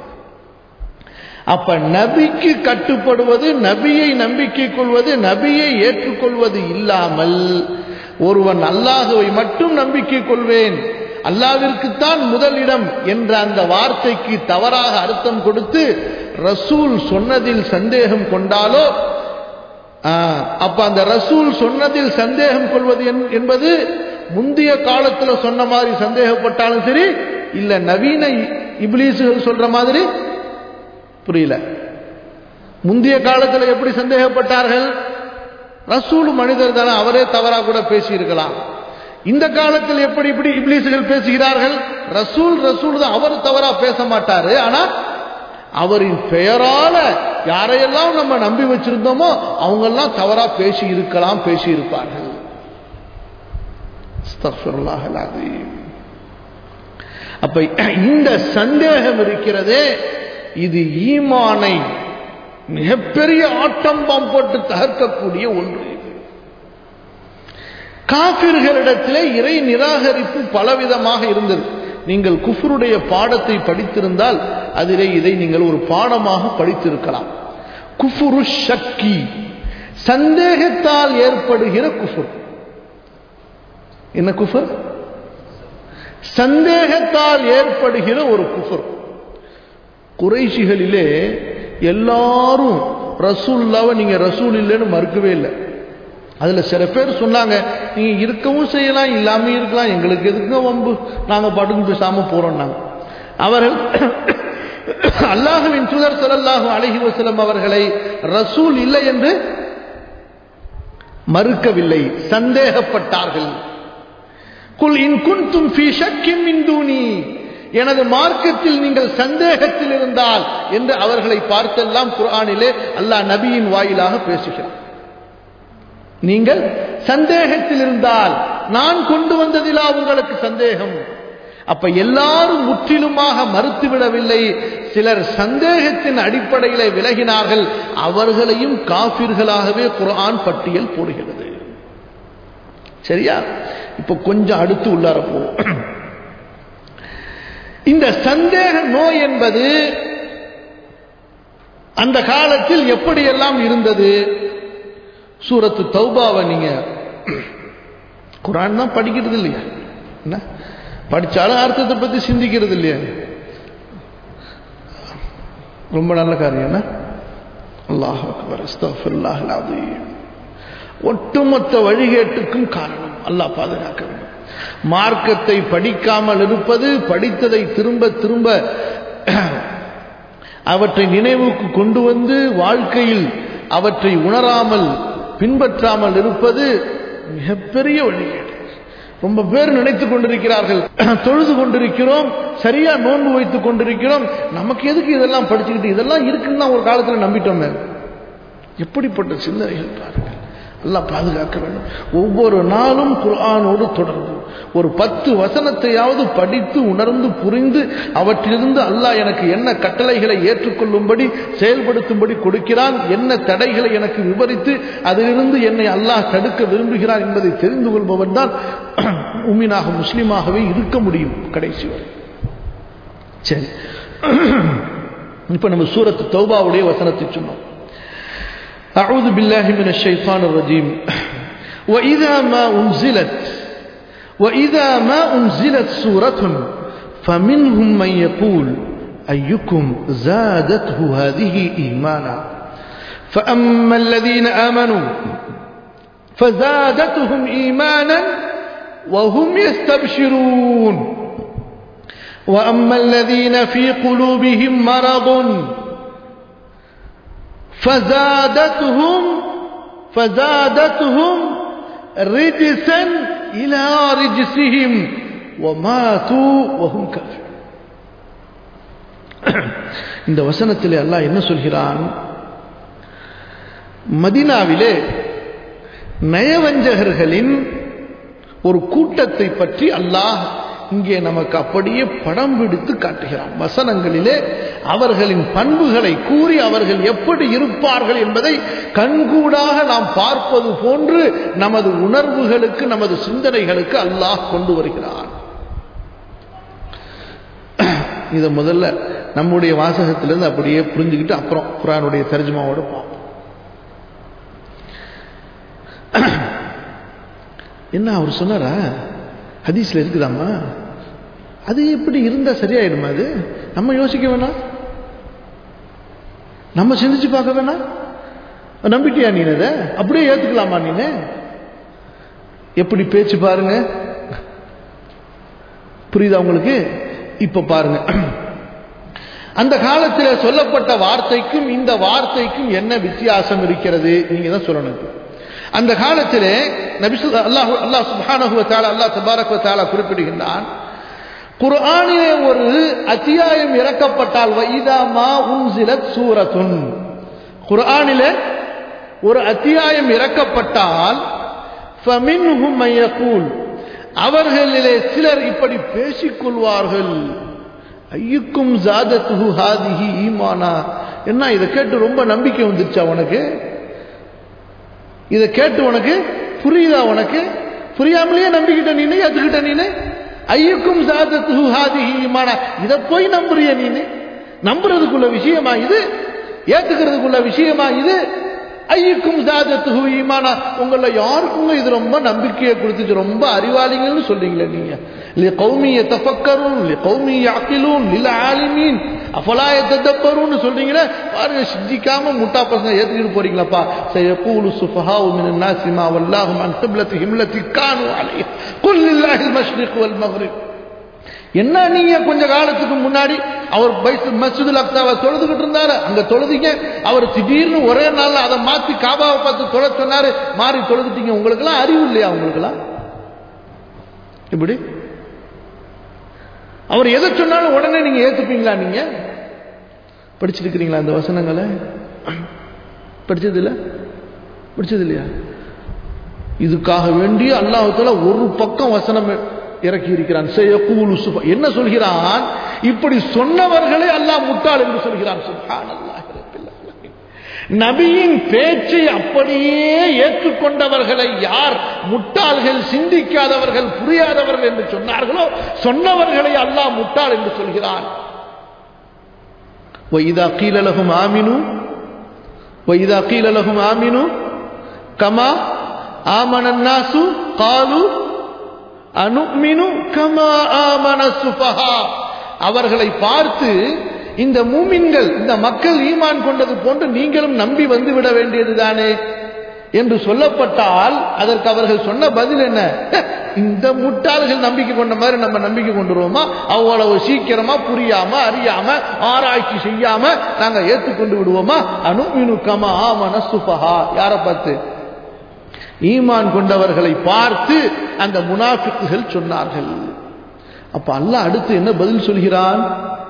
[SPEAKER 1] அப்ப நபிக்கு கட்டுப்படுவது, நபியை நம்பிக்கை கொள்வது, நபியை ஏற்றுக்கொள்வது இல்லாமல் ஒருவன் அல்லாஹ்வை மட்டும் நம்பிக்கை கொள்வேன், அல்லாஹ்விற்குத்தான் முதலிடம் என்ற அந்த வார்த்தைக்கு தவறாக அர்த்தம் கொடுத்து ரசூல் சொன்னதில் சந்தேகம் கொண்டாலோ, அப்ப அந்த ரசூல் சொன்னதில் சந்தேகம் கொள்வது என்பது முந்தைய காலத்தில் சொன்ன மாதிரி சந்தேகப்பட்டாலும் சரி, இல்ல நவீன இப்லீசுகள் சொல்ற மாதிரி, புரியல. முந்தைய காலத்தில் எப்படி சந்தேகப்பட்டார்கள்? ரசூல் மனிதர் தானே, அவரே தவறா கூட பேசி இருக்கலாம். இந்த காலத்தில் எப்படி இப்படி இப்லீசுகள் பேசுகிறார்கள்? ரசூல் ரசூல் தான், அவர் தவறா பேச மாட்டாரு, ஆனா அவரின் பெயரால யாரையெல்லாம் நம்ம நம்பி வச்சிருந்தோமோ அவங்க எல்லாம் தவறா பேசி இருக்கலாம், பேசி இருப்பார்கள். அஸ்தக்ஃபிருல்லாஹ் அல்-அஸீம். அப்ப இந்த சந்தேகம் இருக்கிறதே, இது ஈமானை மிகப்பெரிய ஆட்டம்பம் போட்டு தகர்க்கக்கூடிய ஒன்று. காபிர்களிடத்திலே இறை நிராகரிப்பு பலவிதமாக இருந்தது. நீங்கள் குஃப்ருடைய பாடத்தை படித்திருந்தால் அதிலே இதை நீங்கள் ஒரு பாடமாக படித்திருக்கலாம். குஃப்ரு ஷக்கி, சந்தேகத்தால் ஏற்படுகிற குஃப்ர். என்ன குஃப்ர்? சந்தேகத்தால் ஏற்படுகிற ஒரு குஃப்ர். குறைஷிகளிலே எல்லாரும் ரசூலுல்லாஹ்வை நீங்க ரசூல் இல்லைன்னு மறுக்கவே இல்லை. அதுல சில பேர் சொன்னாங்க, நீங்க இருக்கவும் செய்யலாம், இல்லாம இருக்கலாம், எங்களுக்கு எதுக்குங்க வம்பு, நாங்க பாட்டுக்கு பேசாம போறோம். நாங்க அவர்கள் அல்லாஹ்வின் தூதர் ஸல்லல்லாஹு அலைஹி வஸல்லம் அவர்களை ரசூல் இல்லை என்று மறுக்கவில்லை, சந்தேகப்பட்டார்கள். குல் இன் குன்தும் ஃபீ ஷக்கின் மின் தூனி, எனது மார்க்கத்தில் நீங்கள் சந்தேகத்தில் இருந்தால் என்று அவர்களை பார்த்தெல்லாம் குர்ஆனிலே அல்லாஹ் நபியின் வாயிலாக பேசுகிறார். நீங்கள் சந்தேகத்தில் இருந்தால் நான் கொண்டு வந்ததிலா உங்களுக்கு சந்தேகம்? அப்ப எல்லாரும் முற்றிலுமாக மறுத்துவிடவில்லை, சிலர் சந்தேகத்தின் அடிப்படையில் விலகினார்கள். அவர்களையும் காஃபிர்களாகவே குர்ஆன் பட்டியல் போடுகிறது. சரியா? இப்ப கொஞ்சம் அடுத்து உள்ளார போவோம். இந்த சந்தேக நோய் என்பது அந்த காலத்தில் எப்படியெல்லாம் இருந்தது? சூரத்து தௌபாவை நீங்க குர்ஆன் தான் படிக்கிறது இல்லையா? என்ன படிச்சாலும் அர்த்தத்தை பத்தி சிந்திக்கிறது இல்லையா? ரொம்ப நல்ல காரியம். என்ன அல்லாஹ் அக்பர், அஸ்தக்ஃபிருல்லாஹ் அல்-அஸீம். ஒட்டுமொத்த வழிகேட்டுக்கும் காரணம் அல்லாஹ் பாதுகாக்க வேண்டும். மார்க்கத்தை படிக்காமல் இருப்பது, படித்ததை திரும்ப திரும்ப அவற்றை நினைவுக்கு கொண்டு வந்து வாழ்க்கையில் அவற்றை உணராமல் பின்பற்றாமல் இருப்பது மிகப்பெரிய வழிகேடு. ரொம்ப பேர் நினைத்துக் கொண்டிருக்கிறார்கள், தொழுது கொண்டிருக்கிறோம், சரியா நோன்பு வைத்துக் கொண்டிருக்கிறோம், நமக்கு எதுக்கு இதெல்லாம் படிச்சுக்கிட்டு, இதெல்லாம் இருக்குன்னு தான் ஒரு காலத்தில் நம்பிட்டோமே. எப்படிப்பட்ட சிந்தனைகள் பாருங்கள். அல்லாஹ் பாதுகாக்க வேண்டும். ஒவ்வொரு நாளும் குர்ஆனோடு தொடர்பு, ஒரு பத்து வசனத்தையாவது படித்து உணர்ந்து புரிந்து அவற்றிலிருந்து அல்லாஹ் எனக்கு என்ன கட்டளைகளை ஏற்றுக்கொள்ளும்படி செயல்படுத்தும்படி கொடுக்கிறான், என்ன தடைகளை எனக்கு விவரித்து அதிலிருந்து என்னை அல்லாஹ் தடுக்க விரும்புகிறான் என்பதை தெரிந்து கொள்பவன் தான் முஃமினாக முஸ்லிமாகவே இருக்க முடியும் கடைசி வரை. சரி, இப்ப நம்ம சூரத்து தௌபாவுடைய வசனத்தை சொன்னோம். أعوذ بالله من الشيطان الرجيم وإذا ما أنزلت وإذا ما أنزلت سورة فمنهم من يقول أيكم زادته هذه إيمانا فأما الذين آمنوا فزادتهم إيمانا وهم يستبشرون وأما الذين في قلوبهم مرض فزادتهم فزادتهم رجسا إلى رجسهم وماتوا وهم كافرون. இந்த வசனத்திலே அல்லாஹ் என்ன சொல்கிறான்? மதீனாவிலே நயவஞ்சகர்களின் ஒரு கூட்டத்தை பற்றி அல்லாஹ் இங்கே நமக்கு அப்படியே படம் பிடித்து காட்டுகிறான். வசனங்களிலே அவர்களின் பண்புகளை கூறி அவர்கள் எப்படி இருப்பார்கள் என்பதை கண்கூடாக நாம் பார்ப்பது போன்று நமது உணர்வுகளுக்கு நமது சிந்தனைகளுக்கு அல்லாஹ் கொண்டு வருகிறான். இதை முதல்ல நம்முடைய வாசகத்திலிருந்து அப்படியே புரிஞ்சுக்கிட்டு அப்புறம் குர்ஆனுடைய தர்ஜுமாவோடு பார்ப்போம். என்ன அவர் சொன்னாரா? ஹதீஸ்ல இருக்குதாமா? அது எப்படி இருந்தா சரியாயிடுமா? அது நம்ம யோசிக்க வேணாம், நம்ம சிந்திச்சு பார்க்க வேணாம். நம்பிட்டியா நீ? அதை அப்படியே ஏத்துக்கலாமா? நீனு எப்படி பேச்சு பாருங்க, புரியுதா உங்களுக்கு? இப்ப பாருங்க, அந்த காலத்தில் சொல்லப்பட்ட வார்த்தைக்கும் இந்த வார்த்தைக்கும் என்ன வித்தியாசம் இருக்கிறது நீங்க தான் சொல்லணும். அந்த காலத்திலே நபி அல்லாஹ் அல்லாஹ் சுப்ஹானஹு வ தஆலா அல்லாஹ் தபாரக வ தஆலா குறிப்பிடுகின்றான், குர்ஆனிலே ஒரு அத்தியாயம் இறக்கப்பட்டால் வைதா மா உன்சிலத் சூரத்துன், குர்ஆனிலே ஒரு அத்தியாயம் இறக்கப்பட்டால் ஃபமின்ஹும் மை யகூல், அவர்களிலே சிலர் இப்படி பேசிக் கொள்வார்கள், ஐயுக்கும் ஜாதத்துஹு ஹாதிஹி ஈமானா. என்ன இதை கேட்டு ரொம்ப நம்பிக்கை வந்துருச்சா உனக்கு? இதை கேட்டு உனக்கு புரியுதா? உனக்கு புரியாமலேயே நம்பிக்கிட்ட நீனு, ஏத்துக்கிட்ட நீனு. ஐயுக்கும் ஜாதத்துஹு ஹாதிஹி ஈமானா, இதை போய் நம்புறிய நீனு? நம்புறதுக்குள்ள விஷயமா இது? ஏத்துக்கிறதுக்குள்ள விஷயமா இது? ஐயுக்கும் ஜாதத்துஹு ஈமானா, உங்கள யாருக்குங்க இது ரொம்ப நம்பிக்கையை கொடுத்துச்சு, ரொம்ப அறிவாளிகள்னு சொல்றீங்களே நீங்க. லிகௌமி யதஃபக்கரூன் லிகௌமி யாகிலூன் லில்ஆலிமீன் அஃபலா யததப்பரூன் சொல்றீங்களே, பாருங்க சிந்திக்காம முட்டா பசங்க ஏத்துக்கிட்டு போறீங்களாப்பா. சயகூலு சுஃபஹாஉ மினன் நாஸி மா வல்லாஹும் அன் கிப்லத்திஹிம் லத்தி கானூ அலைஹா குல் லில்லாஹில் மஷ்ரிக் வல் மக்ரிப். என்ன நீங்க கொஞ்ச காலத்துக்கு முன்னாடி அவர் மஸ்ஜிதுல் அக்ஸாவை தொழுதுகிட்டு இருந்தாரு, அங்க தொழுதிங்க. அவர் திடீர்னு ஒரே நாள்ல அதை மாத்தி காபாவை பார்த்து தொழ சொன்னாரு, மாறி தொழுதுட்டீங்க. உங்களுக்கு எல்லாம் அறிவு இல்லையா? உங்களுக்கு எல்லாம் இப்படி அவர் எதை சொன்னாலும் உடனே நீங்க ஏத்துப்பீங்களா? நீங்க படிச்சிருக்கிறீங்களா அந்த வசனங்களை? படிச்சது இல்ல? படிச்சது இல்லையா? இதுக்காக வேண்டி அல்லாஹ் தஆலா ஒரு பக்கம் வசனம் இறக்கி இருக்கிறான். என்ன சொல்கிறான்? இப்படி சொன்னவர்களே அல்லாஹ் முட்டாள் என்று சொல்கிறான். சுப்ஹானல்லாஹ். நபியின் பேச்சை அப்படியே ஏற்றுக்கொண்டவர்களை யார் முட்டாள்கள், சிந்திக்காதவர்கள், புரியாதவர்கள் என்று சொன்னார்களோ சொன்னவர்களை அல்லாஹ் முட்டாள் என்று சொல்கிறான். وَإِذَا قِيلَ لَهُمْ آمِنُوا وَإِذَا قِيلَ لَهُمْ آمِنُوا كَمَا آمَنَ النَّاسُ قَالُوا அனுமினு கமா ஆமன சுஃபஹா, அவர்களை பார்த்து இந்த மூமின்கள், இந்த மக்கள் ஈமான் கொண்டது போன்று நீங்களும் நம்பி வந்து விட வேண்டியதுதானே என்று சொல்லப்பட்டால் அதற்கு அவர்கள் சொன்ன பதில் என்ன? இந்த முட்டாள்கள் நம்பிக்கை கொண்ட மாதிரி நம்ம நம்பிக்கை கொண்டுருவோமா? அவ்வளவு சீக்கிரமா புரியாம அறியாம ஆராய்ச்சி செய்யாம நாங்க ஏற்றுக்கொண்டு விடுவோமா? அனுமினு கமா ஆமன சுஃபஹா. யாரை பார்த்து? ஈமான் கொண்டவர்களை பார்த்து அந்த முனாஃபிக்குகள் சொன்னார்கள். அப்ப அல்லாஹ் அடுத்து என்ன பதில் சொல்கிறான்?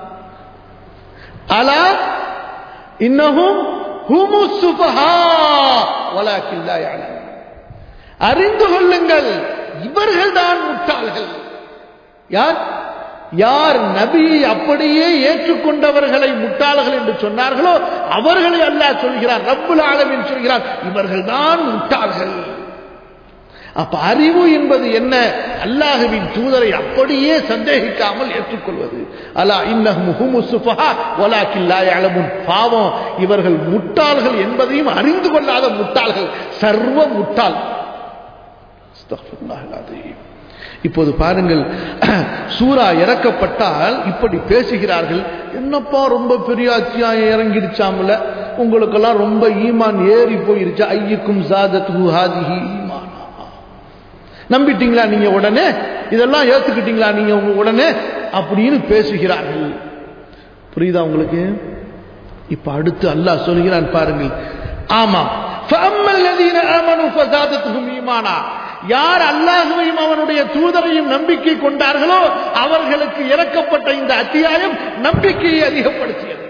[SPEAKER 1] அலா இன்னஹும் ஹுமுஸ் சுஃபஹா வலாக்கின் லா யஅலமூன், அறிந்து கொள்ளுங்கள் இவர்கள் தான் முட்டாள்கள். யார்? யார் நபியை அப்படியே ஏற்றுக்கொண்டவர்களை முட்டாள்கள் என்று சொன்னார்களோ அவர்களை அல்லாஹ் சொல்கிறான், ரப்புல் ஆலமீன் சொல்கிறான், இவர்கள் தான் முட்டாள்கள். அப்ப அறிவு என்பது என்ன? அல்லாஹ்வின் தூதரை அப்படியே சந்தேகிக்காமல் ஏற்றுக்கொள்வது. அலா இன்னஹும் ஹுமுஸ் சுஃபஹா வலாக்கின் லா யஅலமுன். பாவம், இவர்கள் முட்டாள்கள் என்பதையும் அறிந்து கொள்ளாத முட்டாள்கள், சர்வ முட்டாள். அஸ்தக்ஃபிருல்லாஹ் அலீம். இப்போது பாருங்கள், சூரா இறக்கப்பட்டால் இப்படி பேசுகிறார்கள். என்னப்பா ரொம்ப பெரிய அத்தியாயம் இறங்கிடுச்சாமல, உங்களுக்கெல்லாம் ரொம்ப ஈமான் ஏறி போயிருச்சா? ஐயுக்கும் ஜாதத்துஹு ஹாதிஹி ஈமானா. நம்பிட்டீங்களா நீங்க உடனே? இதெல்லாம் ஏத்துக்கிட்டீங்களா நீங்க உடனே? அப்படின்னு பேசுகிறார்கள். புரியுதா உங்களுக்கு? இப்ப அடுத்து அல்லாஹ் சொல்கிறான் பாருங்கள். ஆமா, ஃபஅம்மல் லதீன ஆமனூ ஃபஸாதத்துஹும் ஈமானா. யார் அல்லாஹ்வையும் அவனுடைய தூதரையும் நம்பிக்கை கொண்டார்களோ அவர்களுக்கு இறக்கப்பட்ட இந்த அத்தியாயம் நம்பிக்கையை அதிகப்படுத்தியது.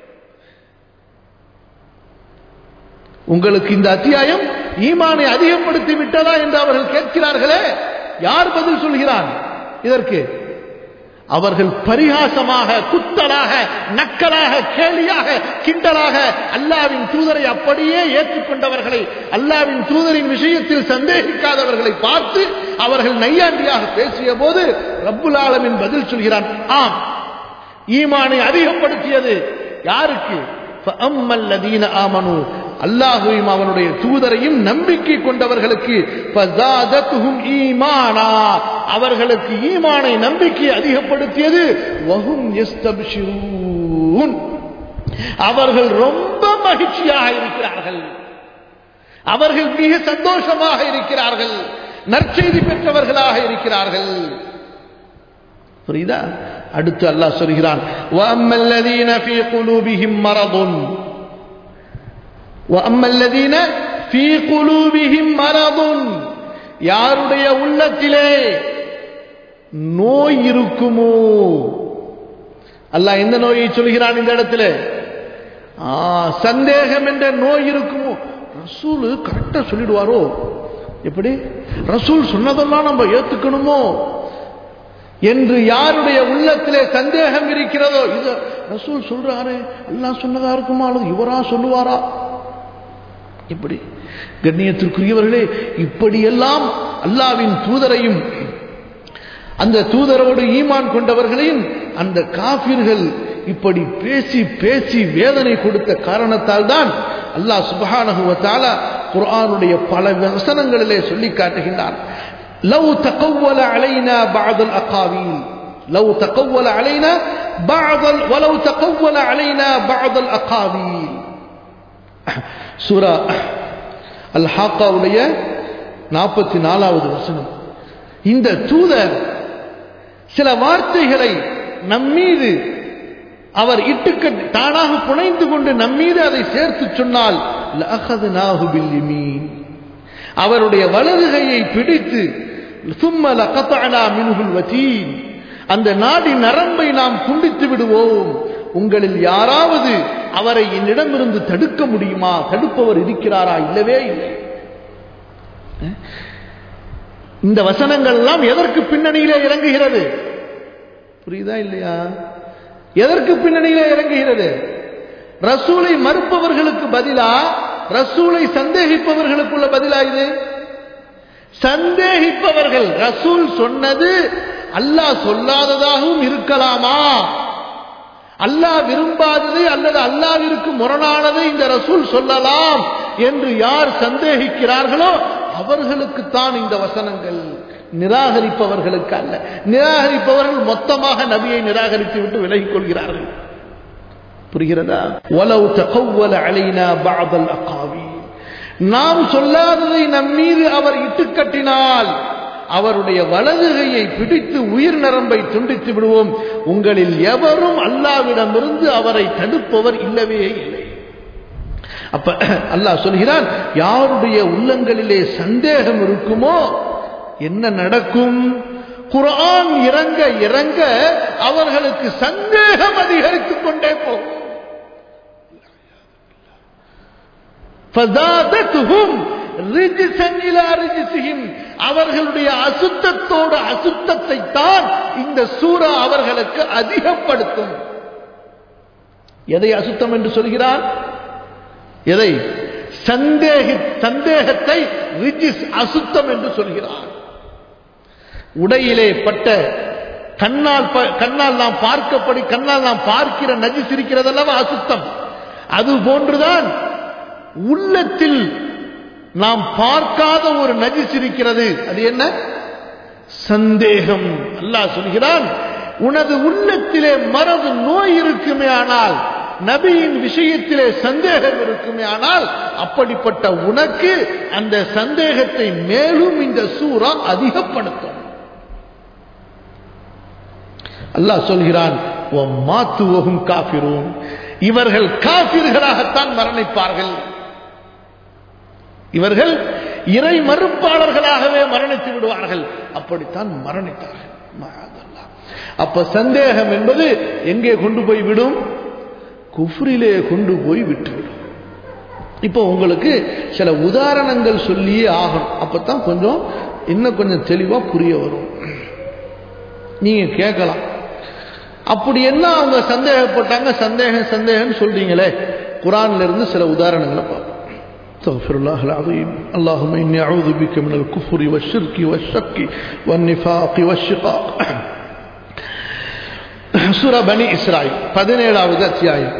[SPEAKER 1] உங்களுக்கு இந்த அத்தியாயம் ஈமானை அதிகப்படுத்தி விட்டதா என்று அவர்கள் கேட்கிறார்களே, யார் பதில் சொல்கிறான் இதற்கு? அவர்கள் பரிகாசமாக, குத்தலாக, நக்கலாக, கேலியாக, கிண்டலாக அல்லாஹ்வின் தூதரை அப்படியே ஏற்றுக்கொண்டவர்களை, அல்லாஹ்வின் தூதரின் விஷயத்தில் சந்தேகிக்காதவர்களை பார்த்து அவர்கள் நையாண்டியாக பேசிய போது ரப்புல் ஆலமீன் பதில் சொல்கிறான், ஆம், ஈமானை அதிகப்படுத்தியது. யாருக்கு? ஃபஅம்மல் லதீன ஆமனூ, அல்லாஹ்வையும் அவனுடைய தூதரையும் நம்பிக்கை கொண்டவர்களுக்கு, ஃபஸாதத்துஹும் ஈமானா, அவர்களுக்கு ஈமானை நம்பிக்கை அதிகப்படுத்தியது. வஹும் யஸ்தப்ஷிரூன், அவர்கள் ரொம்ப மகிழ்ச்சியாக இருக்கிறார்கள், அவர்கள் மிக சந்தோஷமாக இருக்கிறார்கள், நற்செய்தி பெற்றவர்களாக இருக்கிறார்கள். புரியுதா? அடுத்து அல்லாஹ் சொல்கிறான், வஅம்மல் லதீன ஃபீ குலூபிஹிம் மரதுன், வஅம்மல் லதீன ஃபீ குலூபிஹிம் மரதுன், யாருடைய உள்ளத்திலே நோய் இருக்குமோ. அல்லாஹ் எந்த நோயை சொல்கிறான் இந்த இடத்துல? சந்தேகம் என்ற நோய் இருக்குமோ. ரசூல் கரெக்டா சொல்லிடுவாரோ? எப்படி? ரசூல் சொன்னதெல்லாம் நம்ம ஏத்துக்கணுமோ என்று யாருடைய உள்ளத்திலே சந்தேகம் இருக்கிறதோ, இது ரசூல் சொல்றாரு, அல்லாஹ் சொன்னதா இருக்குமா அல்லது இவரா சொல்லுவாரா? இப்படி கண்ணியத்திற்குரியவர்களே, இப்படியெல்லாம் அல்லாஹ்வின் தூதரையும் அந்த தூதரோடு ஈமான் கொண்டவர்களையும் அந்த காஃபிர்கள் இப்படி பேசி பேசி வேதனை கொடுத்த காரணத்தால் தான் அல்லாஹ் சுப்ஹானஹு வ தஆலா குர்ஆனுடைய பல வசனங்களிலே சொல்லி காட்டுகின்றான். لو تقول علينا بعض الأقاويل لو تقول علينا بعض ولو تقول علينا بعض الأقاويل. சூரா அல்-ஹாக்கா உடைய நாற்பத்தி நாலாவது வசனம். இந்த தூதர் சில வார்த்தைகளை நம்மீது அவர் இட்டுக்கட்டு தானாக புனைந்து கொண்டு நம்மீது அதை சேர்த்து சொன்னால் லஅഖذناه باليمين, அவருடைய வலதுகையை பிடித்து ثم لقطعنا منه الوتين, அந்த நாடி நரம்பை நாம் துண்டித்து விடுவோம். உங்களில் யாராவது அவரை என்னிடமிருந்து தடுக்க முடியுமா? தடுப்பவர் இருக்கிறாரா? இல்லவே இல்லை. இந்த வசனங்கள் எல்லாம் எதற்கு பின்னணியிலே இறங்குகிறது? புரியுதா இல்லையா? எதற்கு பின்னணியிலே இறங்குகிறது? ரசூலை மறுப்பவர்களுக்கு பதிலா ரசூலை சந்தேகிப்பவர்களுக்குள்ள பதிலா? இது சந்தேகிப்பவர்கள் ரசூல் சொன்னது அல்லாஹ் சொல்லாததாகவும் இருக்கலாமா, அல்லாஹ் விரும்பாததை அல்லது அல்லாஹ்விற்கு முரணானதை இந்த ரசூல் சொல்லலாம் என்று யார் சந்தேகிக்கிறார்களோ அவர்களுக்கு தான் இந்த வசனங்கள், நிராகரிப்பவர்களுக்கு அல்ல. நிராகரிப்பவர்கள் மொத்தமாக நபியை நிராகரித்து விட்டு விலகிக் கொள்கிறார்கள். புரிகிறதா? வலவ் தகவ்வல அலைனா பஅதல் அகாவி, நாம் சொல்லாததை நம் மீது அவர் இட்டுக்கட்டினால் அவருடைய வலதுகையை பிடித்து உயிர் நரம்பை துண்டித்து விடுவோம். உங்களில் எவரும் அல்லாஹ்விடமிருந்து அவரை தடுப்பவர் இல்லவே இல்லை. அப்ப அல்லாஹ் சொல்கிறான், யாருடைய உள்ளங்களிலே சந்தேகம் இருக்குமோ என்ன நடக்கும்? குர்ஆன் இறங்க இறங்க அவர்களுக்கு சந்தேகம் அதிகரித்துக் கொண்டே போகும். ஃபஸாதத்துஹும் ரிஜ்ஸன் இலா ரிஜ்ஸிஹிம், அவர்களுடைய அசுத்தத்தோடு அசுத்தத்தை தான் இந்த சூரா அவர்களுக்கு அதிகப்படுத்தும். எதை அசுத்தம் என்று சொல்கிறான்? எதை? சந்தேக சந்தேகத்தை ரிஜிஸ் அசுத்தம் என்று சொல்கிறார். உடையிலே பட்ட கண்ணால் கண்ணால் நாம் பார்க்கப்படி கண்ணால் நாம் பார்க்கிற நஜிஸ் இருக்கிறதல்லவா அசுத்தம், அது போன்றுதான் உள்ளத்தில் நாம் பார்க்காத ஒரு நஜிஸ் இருக்கிறது. அது என்ன? சந்தேகம். அல்லாஹ் சொல்கிறான், உனது உள்ளத்திலே மறந்து நோய் இருக்குமே ஆனால், நபியின் விஷயத்திலே சந்தேகம் இருக்குமே ஆனால், அப்படிப்பட்ட உனக்கு அந்த சந்தேகத்தை மேலும் இந்த சூரா அதிகப்படுத்தும். அல்லாஹ் சொல்கிறான், வமாத்துவஹும் காஃபிரூன், இவர்கள் காஃபிர்களாகத்தான் மரணிப்பார்கள். இவர்கள் இறை மறுப்பாளர்களாகவே மரணித்து விடுவார்கள். அப்படித்தான் மரணித்தார்கள். அப்ப சந்தேகம் என்பது எங்கே கொண்டு போய் விடும்? குஃப்ரிலே கொண்டு போய் விட்டுவிடும். இப்போ உங்களுக்கு சில உதாரணங்கள் சொல்லியே ஆகணும், அப்பதான் கொஞ்சம் இன்னும் கொஞ்சம் தெளிவா புரிய வரும். நீங்க கேட்கலாம், அப்படி என்ன அவங்க சந்தேகப்பட்டாங்க, சந்தேகம் சந்தேகம் சொல்றீங்களே, குர்ஆன்ல இருந்து சில உதாரணங்களை பார்ப்போம். அஸ்தக்ஃபிருல்லாஹ் அல்-அஸீம். அல்லாஹும்ம இன்னி அஊது பிக மினல் குஃப்ரி வஷ்ஷிர்கி வஷ்ஷக்கி வன்னிஃபாகி வஷ்ஷிகாக். சூரா பனி இஸ்ராயில் பதினேழாவது அத்தியாயம்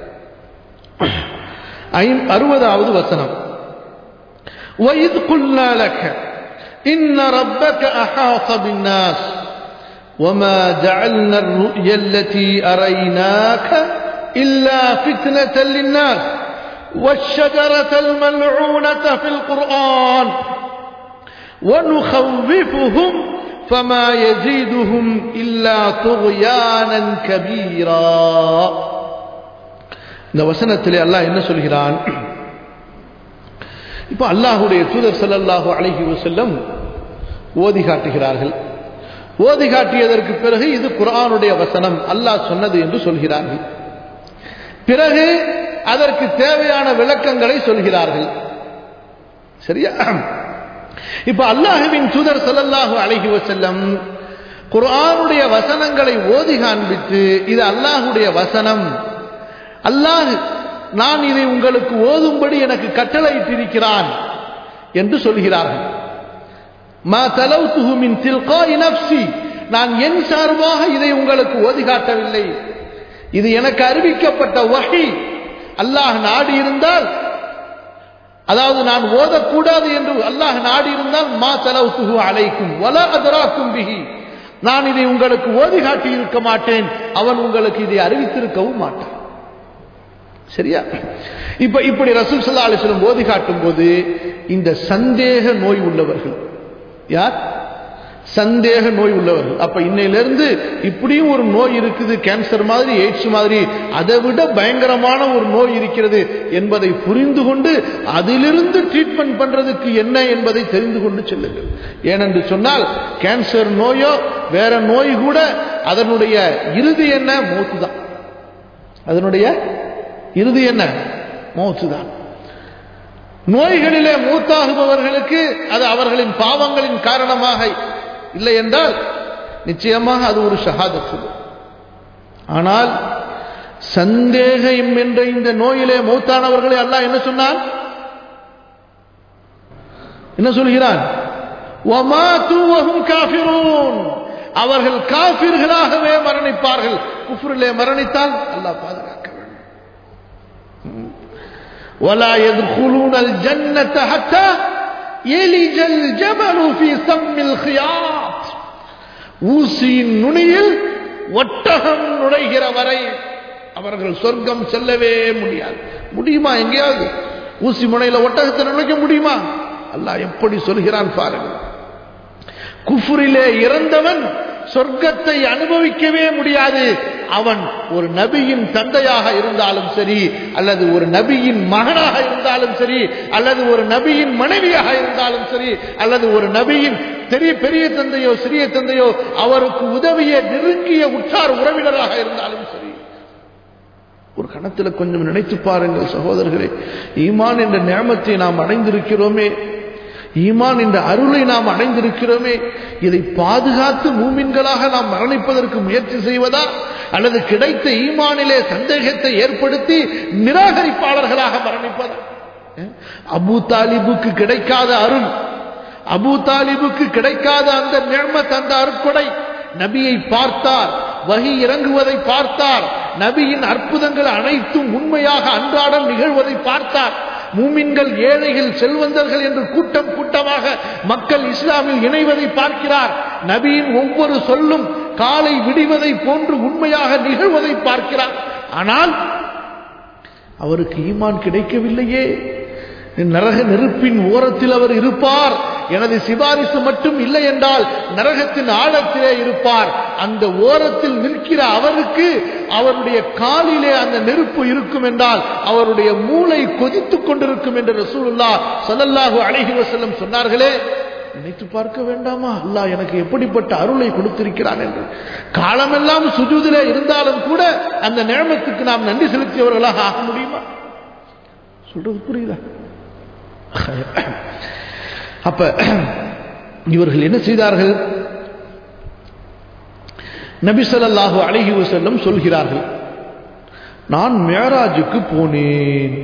[SPEAKER 1] அறுபதாவது வசனம். وَإِذْ قُلْنَا لَكَ إِنَّ رَبَّكَ أَحَاطَ بِالنَّاسِ وَمَا جَعَلْنَا الرُّؤْيَا الَّتِي أَرَيْنَاكَ إِلَّا فِتْنَةً لِلنَّاسِ وَالشَّجَرَةَ الْمَلْعُونَةَ فِي الْقُرْآنِ وَنُخَوِّفُهُمْ فَمَا يَزِيدُهُمْ إِلَّا طُغْيَانًا كَبِيرًا. இந்த வசனத்திலே அல்லாஹ் என்ன சொல்கிறான்? இப்போ அல்லாஹ்வுடைய தூதர் ஸல்லல்லாஹு அலைஹி வஸல்லம் ஓதி காட்டுகிறார்கள். ஓதி காட்டியதற்கு பிறகு இது குர்ஆனுடைய வசனம், அல்லாஹ் சொன்னது என்று சொல்கிறார்கள். பிறகு அதற்கு தேவையான விளக்கங்களை சொல்கிறார்கள். சரியா? இப்ப அல்லாஹ்வின் தூதர் ஸல்லல்லாஹு அலைஹி வஸல்லம் குர்ஆனுடைய வசனங்களை ஓதி காண்பித்து, இது அல்லாஹ்வுடைய வசனம், அல்லாஹ் நான் இதை உங்களுக்கு ஓதும்படி எனக்கு கட்டளையிட்டிருக்கிறான் என்று சொல்கிறார்கள். மா தலவுதுஹு மின் தில்காஇ நஃப்ஸி, நான் என் சார்பாக இதை உங்களுக்கு ஓதி காட்டவில்லை, இது எனக்கு அறிவிக்கப்பட்ட வஹி. அல்லாஹ் நாடி இருந்தால், அதாவது நான் ஓதக்கூடாது என்று அல்லாஹ் நாடி இருந்தால், மா தலவுதுஹு அலைக்கும் வலா அத்ராக்கும் பிஹி, நான் இதை உங்களுக்கு ஓதி காட்டி இருக்க மாட்டேன், அவன் உங்களுக்கு இதை அறிவித்திருக்கவும் மாட்டான். சரியா? இப்ப இப்படி ரசூல் ஸல்லல்லாஹு அலைஹி வஸல்லம் ஓதி காட்டும் போது இந்த சந்தேக நோய் உள்ளவர்கள் யார்? சந்தேக நோய் உள்ளவர்கள். அப்ப இன்னையிலிருந்து இப்படியும் ஒரு நோய் இருக்குது, கேன்சர் மாதிரி, எய்ட்ஸ் மாதிரி, அதை விட பயங்கரமான ஒரு நோய் இருக்கிறது என்பதை புரிந்து கொண்டு அதிலிருந்து ட்ரீட்மெண்ட் பண்றதுக்கு என்ன என்பதை தெரிந்து கொண்டு செல்லுங்கள். ஏனென்று சொன்னால் கேன்சர் நோயோ வேற நோய் கூட அதனுடைய இறுதி என்ன? மௌத்து தான். அதனுடைய இறுதி என்ன? மௌத்து தான். நோய்களிலே மூத்தாகுபவர்களுக்கு அது அவர்களின் பாவங்களின் காரணமாக இல்லை என்றால் நிச்சயமாக அது ஒரு ஷஹாதத்து. ஆனால் சந்தேகம் என்ற இந்த நோயிலே மௌத்தானவர்களை அல்லாஹ் என்ன சொன்னான்? என்ன சொல்கிறான்? வமாது வஹும் காஃபிரூன், அவர்கள் காஃபிர்களாகவே மரணிப்பார்கள். குஃப்ரிலே மரணித்தால் அல்லாஹ் பாதுகாக்க வேண்டும். ولا يدخلون الجنة حتى يلج الجبل في سم الخياط, ஊசியின் நுனியில் ஒட்டகம் நுழைகிற வரை அவர்கள் சொர்க்கம் செல்லவே முடியாது. முடியுமா? எங்கேயாவது ஊசி முனையில ஒட்டகத்தை நுழைக்க முடியுமா? அல்லாஹ் எப்படி சொல்கிறான் பாருங்கள். குஃப்ரிலே இறந்தவன் சொர்க்கத்தை அனுபவிக்கவே முடியாது. அவன் ஒரு நபியின் தந்தையாக இருந்தாலும் சரி, அல்லது ஒரு நபியின் மகனாக இருந்தாலும் சரி, அல்லது ஒரு நபியின் மனைவியாக இருந்தாலும் சரி, அல்லது ஒரு நபியின் பெரிய பெரிய தந்தையோ சிறிய தந்தையோ அவருக்கு உதவிய நெருங்கிய உற்றார் உறவினராக இருந்தாலும் சரி. ஒரு கணத்தில் கொஞ்சம் நினைத்து பாருங்கள் சகோதரர்களே, ஈமான் என்ற நியமத்தை நாம் அடைந்திருக்கிறோமே, ஈமான் என்ற அருளை நாம் அடைந்திருக்கிறோமே, இதை பாதுகாத்து மூமின்களாக நாம் மரணிப்பதற்கு முயற்சி செய்வதா, அல்லது கிடைத்த ஈமானிலே சந்தேகத்தை ஏற்படுத்தி நிராகரிப்பாளர்களாக மரணிப்பதா? அபூ தாலிபுக்கு கிடைக்காத அருள், அபூ தாலிபுக்கு கிடைக்காத அந்த நிஅமத், அந்த அருட்கொடை. நபியை பார்த்தார், வஹி இறங்குவதை பார்த்தார், நபியின் அற்புதங்கள் அனைத்தும் உண்மையாக அன்றாடம் நிகழ்வதை பார்த்தார். மூமின்கள், ஏழைகள், செல்வந்தர்கள் என்று கூட்டம் கூட்டமாக மக்கள் இஸ்லாமில் இணைவதை பார்க்கிறார். நபியின் ஒவ்வொரு சொல்லும் காலை விடிவதை போன்று உண்மையாக நிகழ்வதை பார்க்கிறார். ஆனால் அவருக்கு ஈமான் கிடைக்கவில்லையே. நரக நெருப்பின் ஓரத்தில் அவர் இருப்பார், எனது சிபாரிசு மட்டும் இல்லை என்றால் நரகத்தின் ஆழத்திலே இருப்பார். அந்த ஓரத்தில் நிற்கிற அவருக்கு அவருடைய காலிலே அந்த நெருப்பு இருக்கும் என்றால் அவருடைய மூளை கொதித்துக் கொண்டிருக்கும் என்று ரசூலுல்லாஹ் ஸல்லல்லாஹு அலைஹி வஸல்லம் சொன்னார்களே. நினைத்து பார்க்க வேண்டாமா அல்லாஹ் எனக்கு எப்படிப்பட்ட அருளை கொடுத்திருக்கிறான் என்று. காலமெல்லாம் சுஜூதிலே இருந்தாலும் கூட அந்த நிஅமத்துக்கு நாம் நன்றி செலுத்தியவர்களாக ஆக முடியுமா? சொல்றது புரியுதா? அப்ப இவர்கள் என்ன செய்தார்கள்? நபி ஸல்லல்லாஹு அலைஹி வஸல்லம் சொல்கிறார்கள், நான் மிஅராஜுக்கு போனேன்,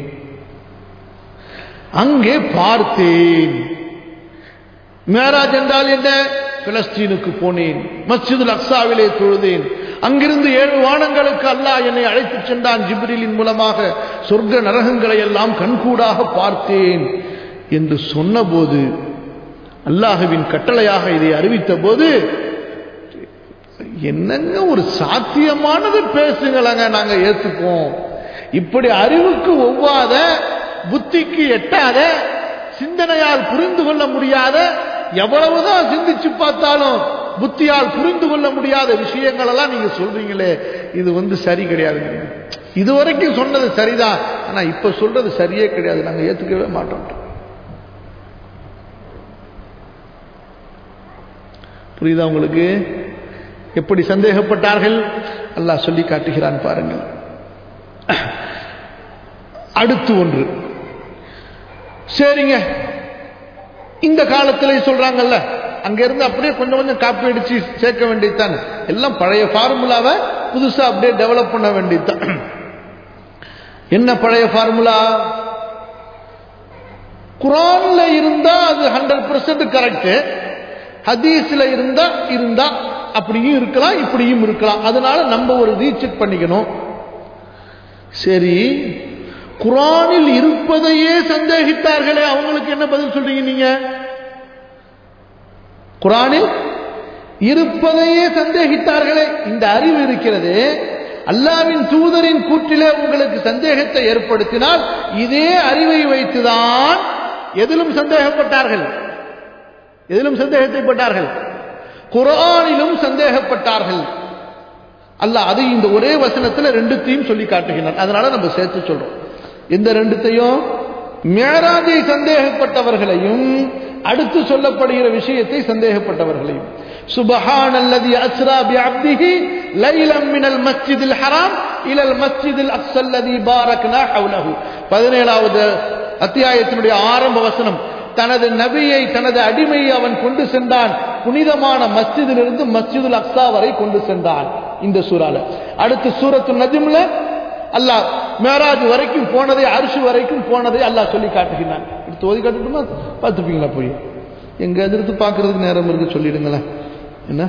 [SPEAKER 1] அங்கே பார்த்தேன். மிஅராஜ் என்றால் என்ன? பிலஸ்தீனுக்கு போனேன், மஸ்ஜிதுல் அக்ஸாவிலே தொழுதேன், அங்கிருந்து ஏழு வானங்களுக்கு அல்லாஹ் என்னை அழைத்துச் சென்றான் ஜிப்ரீலின் மூலமாக, சொர்க்க நரகங்களை எல்லாம் கண்கூடாக பார்த்தேன் என்று சொன்னபோது, அல்லாஹ்வின் கட்டளையாக இதை அறிவித்த போது, என்னங்க ஒரு சாத்தியமானது பேசுங்களங்க, நாங்க ஏத்துப்போம். இப்படி அறிவுக்கு ஒவ்வாத, புத்திக்கு எட்டாத, சிந்தனையால் புரிந்து கொள்ள முடியாத, எவ்வளவுதான் சிந்திச்சு பார்த்தாலும் புத்தியால் புரிந்து கொள்ள முடியாத விஷயங்கள் எல்லாம் நீங்க சொல்றீங்களே, இது வந்து சரி கிடையாது. இதுவரைக்கும் சொன்னது சரிதான், ஆனா இப்ப சொல்றது சரியே கிடையாது, நாங்க ஏத்துக்கவே மாட்டோம். புரியுதா உங்களுக்கு? எப்படி சந்தேகப்பட்டார்கள் அல்லாஹ் சொல்லி காட்டுகிறான் பாருங்கள். அடுத்து ஒன்று, சரிங்க இந்த காலத்திலே சொல்றாங்கல்ல, அங்க இருந்து அப்படியே கொஞ்சம் கொஞ்சம் காப்பி அடிச்சு சேர்க்க வேண்டியதுதான், எல்லாம் பழைய ஃபார்முலாவை புதுசா அப்படியே டெவலப் பண்ண வேண்டியதுதான். என்ன பழைய ஃபார்முலா? குர்ஆன்ல இருந்தா அது ஹண்ட்ரட் பர்சன்ட் கரெக்ட், ஹதீஸ்ல இருந்தா இருந்தா அப்படியும் இருக்கலாம் இப்படியும் இருக்கலாம், அதனால நம்ம ஒரு ரீசெக் பண்ணிக்கணும். சரி, குர்ஆனில் இருப்பதையே சந்தேகித்தார்களே, அவங்களுக்கு என்ன பதில் சொல்றீங்க நீங்க? குர்ஆனில் இருப்பதையே சந்தேகித்தார்களே, இந்த அறிவு இருக்கிறது, அல்லாஹ்வின் தூதரின் கூற்றிலே உங்களுக்கு சந்தேகத்தை ஏற்படுத்தினால் இதே அறிவை வைத்துதான் எதிலும் சந்தேகப்பட்டார்கள், எதிலும் சந்தேகத்தைப்பட்டார்கள், குர்ஆனிலும் சந்தேகப்பட்டார்கள். அல்லாஹ் அது இந்த ஒரே வசனத்தில் ரெண்டுத்தையும் சொல்லி காட்டுகிறார். அதனால நம்ம சேர்த்து சொல்றோம். இந்த ரெண்டுத்தையும், மிஅராஜை சந்தேகப்பட்டவர்களையும் அடுத்து சொல்லப்படுகிற விஷயத்தை சந்தேகப்பட்டவர்களையும். சுப்ஹானல்லதி அஸ்ரா பிஅப்திஹி லைலம் மினல் மஸ்ஜிதில் ஹராம் இலல் மஸ்ஜிதில் அக்ஸல்லதி பாரக்னா ஹவ்லஹு. பதினேழாவது அத்தியாயத்தினுடைய ஆரம்ப வசனம், தனது நபியை, தனது அடிமையை அவன் கொண்டு சென்றான், புனிதமான மஸ்ஜிதிலிருந்து மஸ்ஜிதுல் அக்ஸா வரை கொண்டு சென்றான். இந்த சூறால. அடுத்து சூரத்து நஜ்ம்ல அல்லாஹ் மிஅராஜ் வரைக்கும் போனதை, அர்ஷ் வரைக்கும் போனதை அல்லாஹ் சொல்லி காட்டுகிறான். எடுத்து ஓதி காட்டுட்டுமா? பார்த்துப்பீங்களா? போய் எங்க எடுத்து பார்க்கறதுக்கு நேரம் இருக்கு, சொல்லிடுங்களேன். என்ன?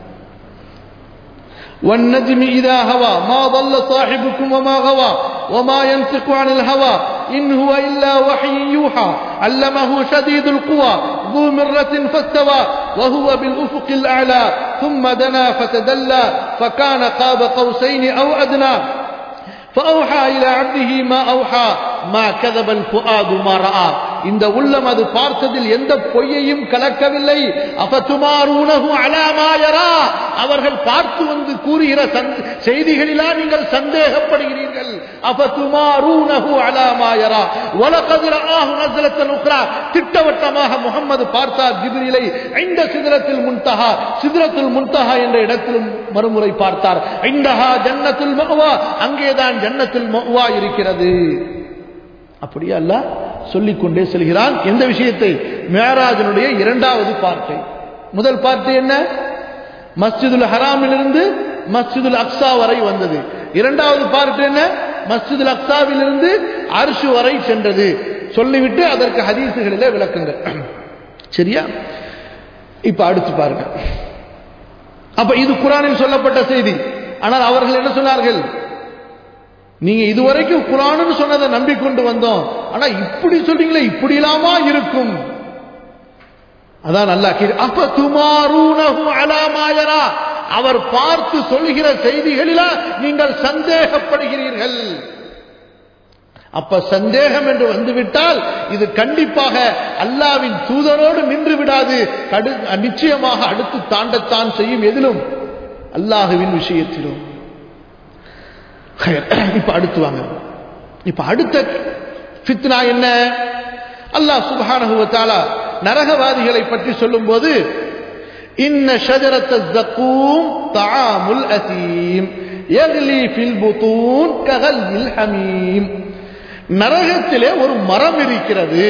[SPEAKER 1] والنجم إذا هوى ما ضل صاحبكم وما غوى وما ينطق عن الهوى إن هو إلا وحي يوحى علمه شديد القوى ذو مرة فاستوى وهو بالأفق الأعلى ثم دنا فتدلى فكان قاب قوسين أو أدنى فأوحى إلى عبده ما أوحى ما كذب الفؤاد ما رأى. இந்த உள்ளம் அது பார்த்ததில் எந்த பொய்யையும் கலக்கவில்லை. அஃபதுமாரூனஹு அலா மா யரா, அவர்கள் பார்த்து வந்து கூறுகிற செய்திகளிலா நீங்கள் சந்தேகப்படுகிறீர்கள். அஃபதுமாரூனஹு அலா மா யரா வலகத் ரஆஹு நஸலத்தன் உக்ரா, திட்டவட்டமாக முஹம்மது பார்த்தார் ஜிப்ரீலை இந்த சிதறத்தில் முன்தஹா, சிதறத்துல் முன்தஹா என்ற இடத்திலும் மறுமுறை பார்த்தார். இந்தஹா ஜன்னத்துல் மஅவா, அங்கேதான் ஜன்னத்துல் மஅவா இருக்கிறது. அப்படியே அல்லாஹ் சொல்லிக் கொண்டே செல்கிறான். எந்த விஷயத்தை? மிஅராஜினுடைய இரண்டாவது பார்ட்டை. முதல் பார்ட் என்ன? மஸ்ஜிதுல் ஹராமிலிருந்து மஸ்ஜிதுல் அக்ஸா வரை வந்தது. இரண்டாவது பார்ட் என்ன? மஸ்ஜிதுல் அக்ஸாவிலிருந்து அர்ஷ் வரை சென்றது. சொல்லிவிட்டு அதற்கு ஹதீஸுகளிலே விளக்குங்கள். சரியா? இப்ப அடுத்து பாருங்க. அப்ப இது குர்ஆனில் சொல்லப்பட்ட செய்தி. ஆனால் அவர்கள் என்ன சொன்னார்கள்? நீங்க இதுவரைக்கும் குர்ஆன்னு சொன்னதை நம்பிக்கொண்டு வந்தோம், ஆனா இப்படி சொல்றீங்களே, இப்படி இல்லாமா இருக்கும். அதான் அல்லாஹ் அப்ப துமாரூனஹு அலா மா யரா, அவர் பார்த்து சொல்கிற செய்திகளில நீங்கள் சந்தேகப்படுகிறீர்கள். அப்ப சந்தேகம் என்று வந்துவிட்டால் இது கண்டிப்பாக அல்லாஹ்வின் தூதரோடு நின்று விடாது, நிச்சயமாக அடுத்து தாண்டத்தான் செய்யும். எதிலும்? அல்லாஹ்வின் விஷயத்திலும். இப்ப அடுத்து வாங்க. இப்ப அடுத்த ஃபித்னா என்ன? அல்லாஹ் சுப்ஹானஹு வ தஆலா நரகவாதிகளை பற்றி சொல்லும்போது இன்ன ஷஜரத்தல் ஸக்கூம் தஆமுல் அஸீம் யக்லி ஃபில் புதூன் ககல்மில் ஹமீம், நரகத்திலே ஒரு மரம் இருக்கிறது.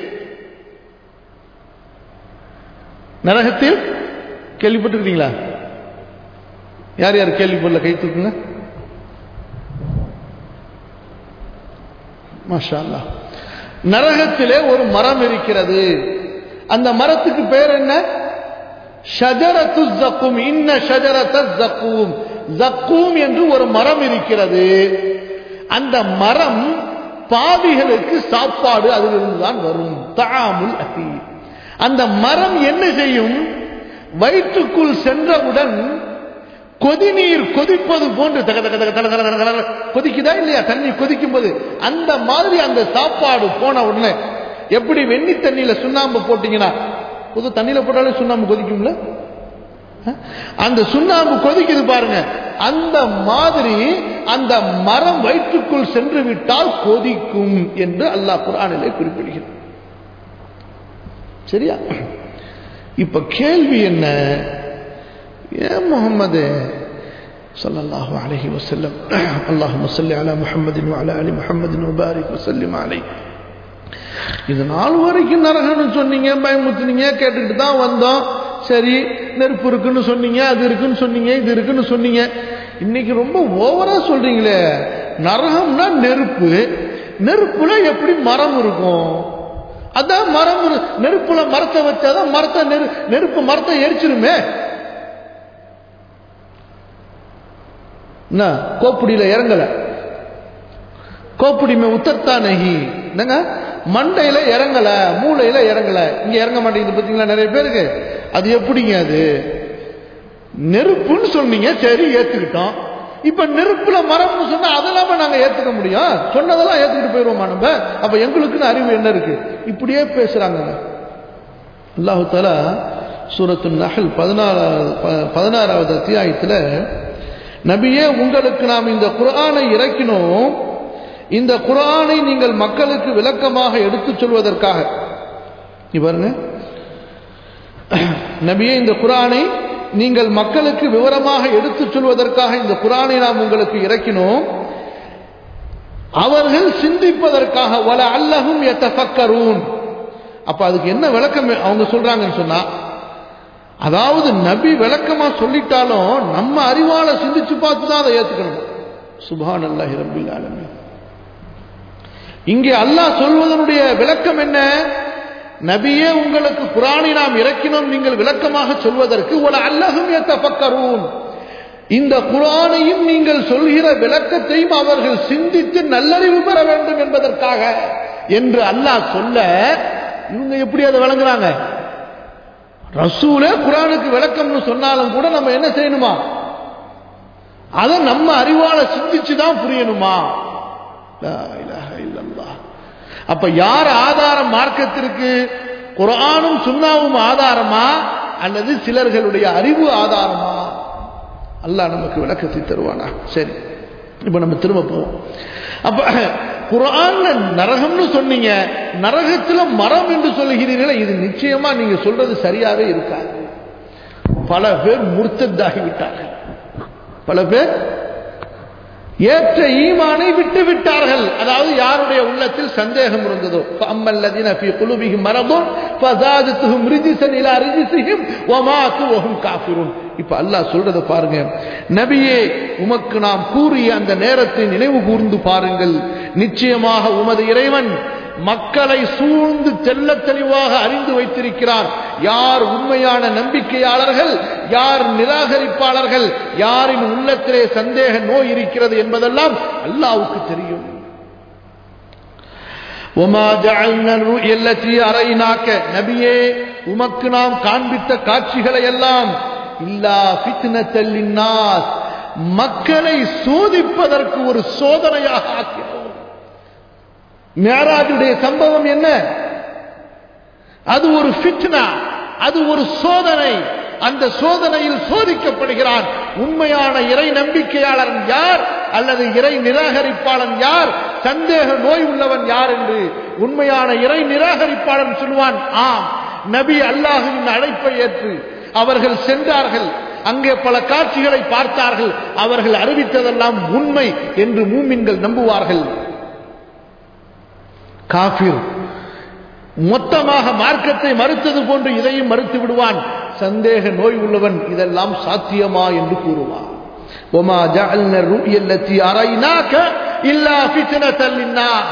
[SPEAKER 1] நரகத்தில் கேள்விப்பட்டிருக்கீங்களா? யார் யார் கேள்விப்படல கை தூக்குங்க. மாஷா அல்லாஹ். நரகத்திலே ஒரு மரம் இருக்கிறது. அந்த மரத்துக்கு பேர் என்ன? ஷஜரத்து ஸக்கூம். இன்ன ஷஜரத்த ஸக்கூம், ஸக்கூம் என்று ஒரு மரம் இருக்கிறது. அந்த மரம் பாவிகளுக்கு சாப்பாடு அதிலிருந்து தான் வரும். தஆமுல் அஸீம். அந்த மரம் என்ன செய்யும்? வயிற்றுக்குள் சென்றவுடன் கொதிநீர் கொதிப்பது போன்று தக தக தக தக தக தக கொதிக்குதா இல்லையா? தண்ணி கொதிக்கும் போது அந்த மாதிரி அந்த சாப்பாடு போன உடனே, எப்படி வெண்ணி தண்ணியில சுண்ணாம்பு போட்டீங்கன்னா, புது தண்ணியில போட்டாலே சுண்ணாம்பு கொதிக்கும்ல, அந்த சுண்ணாம்பு கொதிக்குது பாருங்க, அந்த மாதிரி அந்த மரம் வயிற்றுக்குள் சென்று விட்டால் கொதிக்கும் என்று அல்லாஹ் குர்ஆனிலே குறிப்பிடுகிறார். சரியா? இப்ப கேள்வி என்ன? ஏன் முஹம்மது ஸல்லல்லாஹு அலைஹி வஸல்லம், அல்லாஹும்ம ஸல்லி அலா முஹம்மதின் வ அலா ஆலி முஹம்மதின் வ பாரிக் வ ஸல்லிம் அலைஹி, இது நாள் வரைக்கும் நரகம்னு சொன்னீங்க, பயமுறுத்துனீங்க, கேட்டுக்கிட்டு தான் வந்தோம். சரி, நெருப்பு இருக்குன்னு சொன்னீங்க, அது இருக்குன்னு சொன்னீங்க, இது இருக்குன்னு சொன்னீங்க. இன்னைக்கு ரொம்ப ஓவரா சொல்றீங்களே, நரகம்னா நெருப்பு, நெருப்புல எப்படி மரம் இருக்கும்? அதான் மரம், நெருப்புல மரத்தை வச்சாதான் மரத்தை நெருப்பு மரத்தை எரிச்சிருமே. கோப்புடியில இறங்கல, கோப்புடி மே உத்தர்த்தா நஹி, என்னங்க மண்டையில இறங்கல, மூளையில இறங்கல, இங்க இறங்க மாட்டேங்குது பாத்தீங்களா நிறைய பேருக்கு. அது எப்படிங்க? அது நெருப்புன்னு சொன்னீங்க, சரி ஏத்துக்கிட்டோம். இப்ப நெருப்புல மரம்னு சொன்னா அதெல்லாம நாங்க ஏத்துக்க முடியும்? சொன்னதெல்லாம் ஏத்துக்கிட்டு போயிருவோமா நம்ம? அப்ப எங்களுக்குன்னு அறிவு என்ன இருக்கு? இப்படியே பேசுறாங்க. அல்லாஹ் தஆலா சூரத்துன் நஹ்ல் பதினாறாவது அத்தியாயத்துல, நபியே உங்களுக்கு நாம் இந்த குர்ஆனை இறக்கினோம், இந்த குர்ஆனை நீங்கள் மக்களுக்கு விளக்கமாக எடுத்துச் சொல்வதற்காக. இவருங்க நபியே, இந்த குர்ஆனை நீங்கள் மக்களுக்கு விவரமாக எடுத்துச் சொல்வதற்காக இந்த குர்ஆனை நாம் உங்களுக்கு இறக்கினோம், அவர்கள் சிந்திப்பதற்காக. வல அல்லஹும் யதஃபக்கரூன். அப்ப அதுக்கு என்ன விளக்கம் அவங்க சொல்றாங்கன்னு சொன்னா, அதாவது நபி விளக்கமா சொல்லிட்டாலும் நம்ம அறிவால சிந்திச்சு பார்த்து தான் அதை ஏத்துக்கணும். சுப்ஹானல்லாஹி ரப்பில் ஆலமீன். இங்கே அல்லாஹ் சொல்வதனுடைய விளக்கம் என்ன? நபியே, உங்களுக்கு குர்ஆனை நாம் இறக்கினோம் நீங்கள் விளக்கமாக சொல்வதற்கு. வல அல்லஹும் யதஃபக்கரூன், இந்த குர்ஆனையும் நீங்கள் சொல்கிற விளக்கத்தையும் அவர்கள் சிந்தித்து நல்லறிவு பெற வேண்டும் என்பதற்காக என்று அல்லாஹ் சொல்ல, இவங்க எப்படி அதை வழங்குறாங்க? ரசூலே குர்ஆனுக்கு விளக்கம்னு சொன்னாலும் கூட நம்ம என்ன செய்யணுமா? அதை நம்ம அறிவால சிந்திச்சு தான் புரியணுமா? லா இலாஹ இல்லல்லாஹ். அப்ப யார் ஆதாரம் மார்க்கத்திற்கு? குர்ஆனும் சுன்னாவும் ஆதாரமா அல்லது சிலர்களுடைய அறிவு ஆதாரமா? அல்லாஹ் நமக்கு விளக்கத்தை தருவானா? சரி, இப்ப நம்ம திரும்ப போவோம். அப்ப குர்ஆன்ல நரகம்னு சொன்னீங்க, நரகத்துல மரம் என்று சொல்லுகிறீர்களே, இது நிச்சயமா நீங்க சொல்றது சரியாவே இருக்காது. பல பேர் முர்த்தத்தாகி விட்டார்கள், பல பேர் ஏற்ற ஈமானை விட்டு விட்டார்கள். அதாவது யாருடைய உள்ளத்தில் சந்தேகம் இருந்ததோ, ஃபஅம்மல்லதீன ஃபீ குலூபிஹிம் மரதுன் ஃபஸாதத்துஹும் ரிஜ்ஸன் இலா ரிஜ்ஸிஹிம் வமாத்து வஹும் காஃபிரூன். இப்ப அல்லாஹ் சொல்றத பாருங்க, நபியே உமக்கு நாம் கூறிய அந்த நேரத்தை நினைவு கூர்ந்து பாருங்கள். நிச்சயமாக உமது இறைவன் மக்களை சூழ்ந்து தெள்ள தெளிவாக அறிந்து வைத்திருக்கிறான். யார் உண்மையான நம்பிக்கையாளர்கள், யார் நிராகரிப்பாளர்கள், யாரின் உள்ளத்திலே சந்தேக நோய் இருக்கிறது என்பதெல்லாம் அல்லாஹ்வுக்கு தெரியும். وما جعلنا الرؤيا التي أريناك நபியே, உமக்கு நாம் காண்பித்த காட்சிகளை எல்லாம் இல்லா ஃபித்னத்தல் லின்னாஸ், மக்களை சோதிப்பதற்கு ஒரு சோதனையாக ஆக்கினோம். மிஅராஜுடைய சம்பவம் என்ன? அது ஒரு ஃபித்னா, அது ஒரு சோதனை. அந்த சோதனையில் சோதிக்கப்படுகிறான் உண்மையான இறை நம்பிக்கையாளர் யார் அல்லது இறை நிராகரிப்பாளன் யார், சந்தேக நோய் உள்ளவன் யார் என்று. உண்மையான இறை நிராகரிப்பாளன் சொல்வான், ஆம் நபி அல்லாஹ்வின் அழைப்பை ஏற்று அவர்கள் சென்றார்கள், அங்கே பல காட்சிகளை பார்த்தார்கள், அவர்கள் அறிவித்ததெல்லாம் உண்மை என்று மூமின்கள் நம்புவார்கள். காஃபிர் மொத்தமாக மார்க்கத்தை மறுத்தது போன்று இதையும் மறுத்து விடுவான். சந்தேக நோய் உள்ளவன் இதெல்லாம் சாத்தியமா என்று கூறுவான். وما جعلنا الرؤيا التي أريناك إلا فتنة للناس.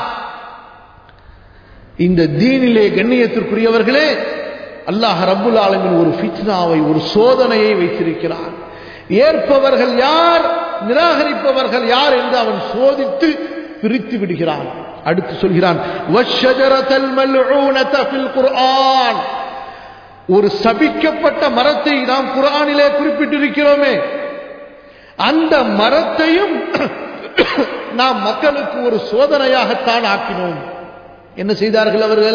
[SPEAKER 1] இந்த தீனிலே கண்ணியத்திற்குரியவர்களே, அல்லாஹ் ரப்புல் ஆலமீன் ஒரு ஃபித்னாவை, ஒரு சோதனையை வைத்திருக்கிறான். ஏற்பவர்கள் யார், நிராகரிப்பவர்கள் யார் என்று அவன் சோதித்து பிரித்து விடுகிறான். அடுத்து சொல்கிறான், வஷ்ஷஜரத்தல் மல்ஊனத ஃபில் குர்ஆன். ஒரு சபிக்கப்பட்ட மரத்தை நாம் குர்ஆனிலே குறிப்பிட்டிருக்கிறோமே, அந்த மரத்தையும் நாம் மக்களுக்கு ஒரு சோதனையாகத்தான் ஆக்கினோம். என்ன செய்தார்கள் அவர்கள்?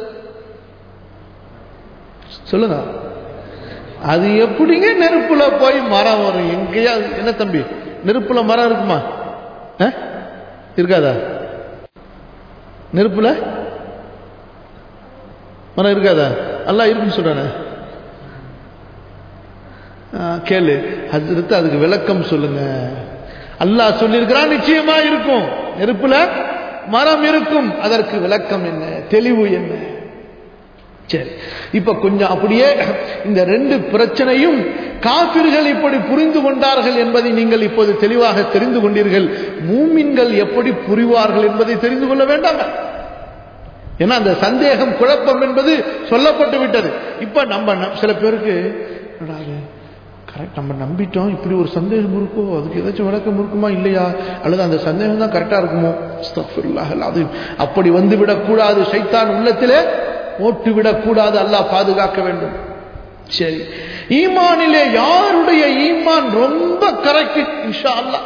[SPEAKER 1] சொல்லுங்க. அது எப்படிங்க நெருப்புல போய் மரம் வரும்? எங்கேயா? என்ன தம்பி, நெருப்புல மரம் இருக்குமா? இருக்காதா? நெருப்புல மரம் இருக்காதா? அல்லாஹ் இருக்குன்னு சொல்றானே. கேளு ஹஜ்ரத், அதுக்கு விளக்கம் சொல்லுங்க. அல்லாஹ் சொல்லியிருக்கிறான் நிச்சயமா இருக்கும், நெருப்புல மரம் இருக்கும். அதற்கு விளக்கம் என்ன, தெளிவு என்ன? சரி, இப்ப கொஞ்சம் அப்படியே இந்த ரெண்டு பிரச்சனையும் காபிர்கள் இப்படி புரிந்து கொண்டார்கள் என்பதை நீங்கள் இப்போது தெளிவாக தெரிந்து கொண்டீர்கள். மூமின்கள் எப்படி புரிவார்கள் என்பதை தெரிந்து கொள்ள வேண்டாம். ஏன்னா அந்த சந்தேகம், குழப்பம் என்பது சொல்லப்பட்டு விட்டது. இப்ப நம்ம சில பேருக்கு கரெக்ட், நம்ம நம்பிட்டோம், இப்படி ஒரு சந்தேகம் இருக்கோ, அதுக்கு ஏதாச்சும் விளக்கம் இருக்குமா இல்லையா, அல்லது அந்த சந்தேகம் தான் கரெக்டா இருக்குமோ, அது அப்படி வந்து விடக்கூடாது. ஷைத்தான் உள்ளத்திலே போட்டுவிடக் கூடாது. அல்லாஹ் பாதுகாக்க வேண்டும். சரி, ஈமானிலே யாருடைய ஈமான் ரொம்ப கரெக்ட்? இன்ஷா அல்லாஹ்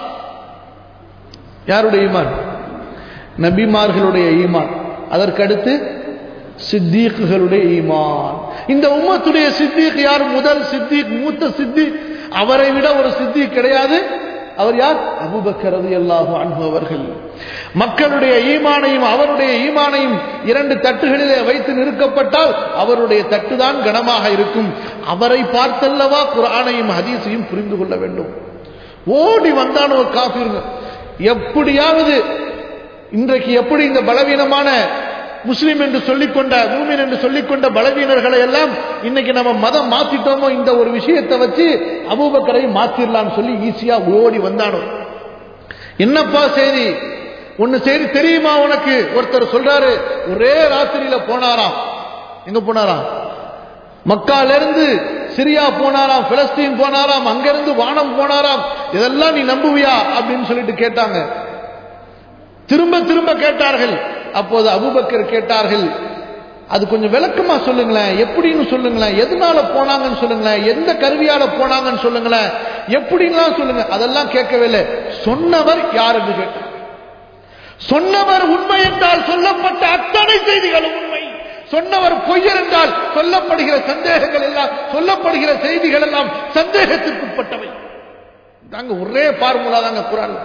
[SPEAKER 1] யாருடைய ஈமான்? நபிமார்களுடைய ஈமான். அதற்கடுத்து சித்தீக்குகளுடைய ஈமான். இந்த உம்மத்துடைய சித்தீக் யார்? முதல் சித்தீக், மூத்த சித்தீக், அவரை விட ஒரு சித்தீக் கிடையாது. அவர் யார்? அபூபக்கர் ரலியல்லாஹு அன்ஹு அவர்கள். மக்களுடைய ஈமானையும் அவருடைய ஈமானையும் இரண்டு தட்டுகளிலே வைத்து நிறுக்கப்பட்டால் அவருடைய தட்டுதான் கனமாக இருக்கும். அவரை பார்த்தல்லவா குர்ஆனையும் ஹதீஸையும் புரிந்து கொள்ள வேண்டும். ஓடி வந்தான ஒரு காஃபிருங்க, எப்படியாவது இன்றைக்கு எப்படி இந்த பலவீனமான முஸ்லிம் என்று சொல்லிக்கொண்ட, மூமின் என்று சொல்லிக்கொண்ட பலவீனர்களை எல்லாம் இன்னைக்கு நம்ம மதம் மாத்திட்டோமோ, இந்த ஒரு விஷயத்தை வச்சு அபூபக்கரை மாத்திரலாம் சொல்லி ஈஸியா ஓடி வந்தானோ. என்னப்பா செய்தி? ஒன்னு செய்தி தெரியுமா உனக்கு? ஒருத்தர் சொல்றாரு, ஒரே ராத்திரியில போனாராம். எங்க போனாராம்? மக்கால இருந்து சிரியா போனாராம், பிலஸ்தீன் போனாராம், அங்கிருந்து வானம் போனாராம். இதெல்லாம் நீ நம்புவியா அப்படின்னு சொல்லிட்டு கேட்டாங்க. திரும்ப திரும்ப கேட்டார்கள். அப்போது அபூபக்கர் கேட்டார்கள், அது கொஞ்சம் விளக்கமா சொல்லுங்களேன், எப்படின்னு சொல்லுங்களேன், எதனால போனாங்கன்னு சொல்லுங்களேன், எந்த கருவியால போனாங்கன்னு சொல்லுங்களேன், எப்படின்லாம் சொல்லுங்க. அதெல்லாம் கேட்கவே இல்லை. சொன்னவர் யார் என்று கேட்டார். சொன்னவர் உண்மை என்றால் சொல்லப்பட்ட அத்தனை செய்திகளும் உண்மை. சொன்னவர் பொய்யர் என்றால் சொல்லப்படுகிற சந்தேகங்கள் எல்லாம், சொல்லப்படுகிற செய்திகள் எல்லாம் சந்தேகத்திற்குட்பட்டவை. தாங்க ஒரே பார்முலா தாங்க குர்ஆன்.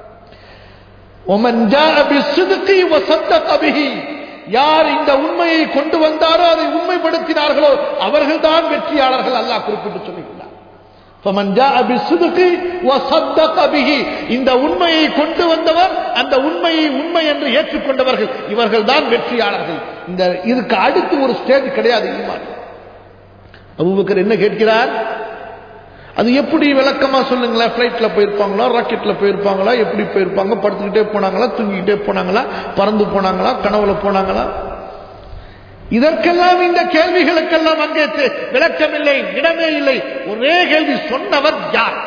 [SPEAKER 1] ومن جاء بالصدق وصدق به. யார் இந்த உண்மையை கொண்டு வந்தாரோ, அதை உண்மைப்படுத்தினார்களோ அவர்கள்தான் வெற்றியாளர்கள். அல்லாஹ் குறிப்பிட்டு சொல்லுகிறார், فمن جاء بالصدق وصدق به. இந்த உண்மையை கொண்டு வந்தவர், அந்த உண்மையை உண்மை என்று ஏற்றுக்கொண்டவர்கள், இவர்கள் தான் வெற்றியாளர்கள். இந்த இதுக்கு அடுத்து ஒரு ஸ்டேஜ் கிடையாது ஈமான். அபூபக்கர் என்ன கேட்கிறார்? அது எப்படி விளக்கமா சொல்லுங்களேன்? பிளைட்ல போயிருப்பாங்களா, ராக்கெட்ல போயிருப்பாங்களா, எப்படி போயிருப்பாங்க? படுத்துக்கிட்டே போனாங்களா, தூங்கிக்கிட்டே போனாங்களா, பறந்து போனாங்களா, கனவுல போனாங்களா? இதற்கெல்லாம் இந்த கேள்விகளுக்கெல்லாம் அங்கே விளக்கம் இல்லை, இடமே இல்லை. ஒரே கேள்வி, சொன்னவர் யார்?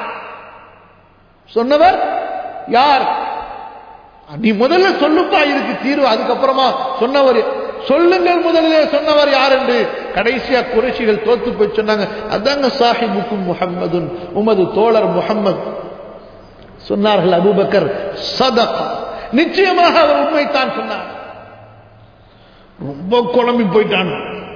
[SPEAKER 1] சொன்னவர் யார்? நீ முதல்ல சொல்லுப்பா இதுக்கு தீர்வு, அதுக்கப்புறமா சொன்னவர் சொல்லுங்கள், முதலிலே சொன்னவர் யார் என்று. கடைசியா குறைஷிகள் தோத்து போய் சொன்னாங்க, அதாங்க சாஹிபுக்கும் முஹம்மதுன், உமது தோழர் முஹம்மது. சொன்னார்கள் அபூபக்கர், சதகா, நிச்சயமாக அவர் உண்மைத்தான் சொன்னார். ரொம்ப குழம்பி போயிட்டான்.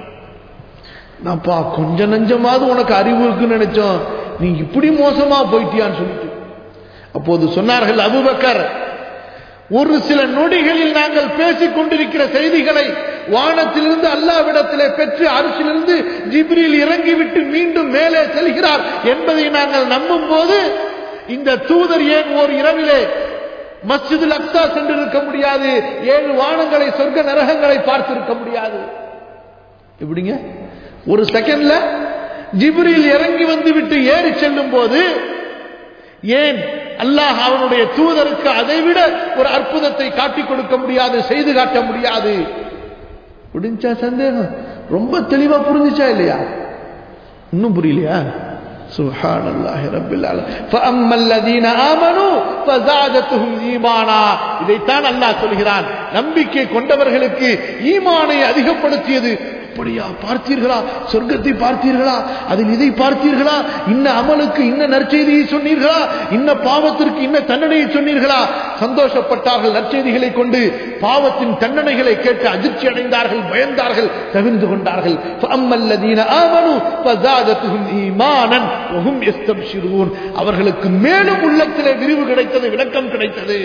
[SPEAKER 1] நான்ப்பா கொஞ்ச நஞ்சமாவது உனக்கு அறிவு இருக்குன்னு நினைச்சோம், நீ இப்படி மோசமா போயிட்டியான்னு சொல்லிட்டு. அப்போது சொன்னார்கள் அபூபக்கர், ஒரு சில நொடிகளில் நாங்கள் பேசிக் கொண்டிருக்கிற செய்திகளை வானத்திலிருந்து அல்லாஹ்விடத்திலே பெற்று அரிசிலிருந்து ஜிப்ரீல் இறங்கிவிட்டு மீண்டும் மேலே செல்கிறார் என்பதை நாங்கள் நம்பும் போது இந்த தூதர் ஏன் ஓர் இரவிலே மஸ்ஜிதுல் அக்ஸா சென்றிருக்க முடியாது? ஏழு வானங்களை, சொர்க்க நரகங்களை பார்த்திருக்க முடியாது? எப்படிங்க ஒரு செகண்ட்ல ஜிப்ரீல் இறங்கி வந்து விட்டு ஏறி செல்லும் போது ஏன் அல்லாஹ் அவனுடைய தூதருக்கு அதைவிட ஒரு அற்புதத்தை காட்டிக் கொடுக்க முடியாது, செய்து காட்ட முடியாது? புரிஞ்சா சந்தேகம்? ரொம்ப தெளிவா புரிஞ்சுச்சா இல்லையா? இன்னும் புரியலையா? சுப்ஹானல்லாஹி ரப்பில் ஆலமீன். ஃபஅம்மல்லதீன ஆமனூ ஃபஸாதத்துஹும் ஈமானா. இதைத்தான் அல்லாஹ் சொல்கிறான், நம்பிக்கை கொண்டவர்களுக்கு ஈமானை அதிகப்படுத்தியது. அப்படியா? பார்த்தீர்களா? சொர்க்கத்தை பார்த்தீர்களா? அதில் இதை பார்த்தீர்களா? இன்ன அமலுக்கு இன்ன நற்செய்தியை சொன்னீர்களா? இன்ன பாவத்திற்கு இன்ன தண்டனையை சொன்னீர்களா? சந்தோஷப்பட்டார்கள் நற்செய்திகளை கொண்டு. பாவத்தின் தண்டனைகளை கேட்டு அதிர்ச்சி அடைந்தார்கள், பயந்தார்கள், தவிர்ந்து கொண்டார்கள். ஃபஅம்மல்லதீன ஆமனூ ஃபஸாதத்துஹும் ஈமானன் வஹும் யஸ்தப்ஷிரூன். அவர்களுக்கு மேலும் உள்ளத்திலே விரிவு கிடைத்தது, விளக்கம் கிடைத்தது.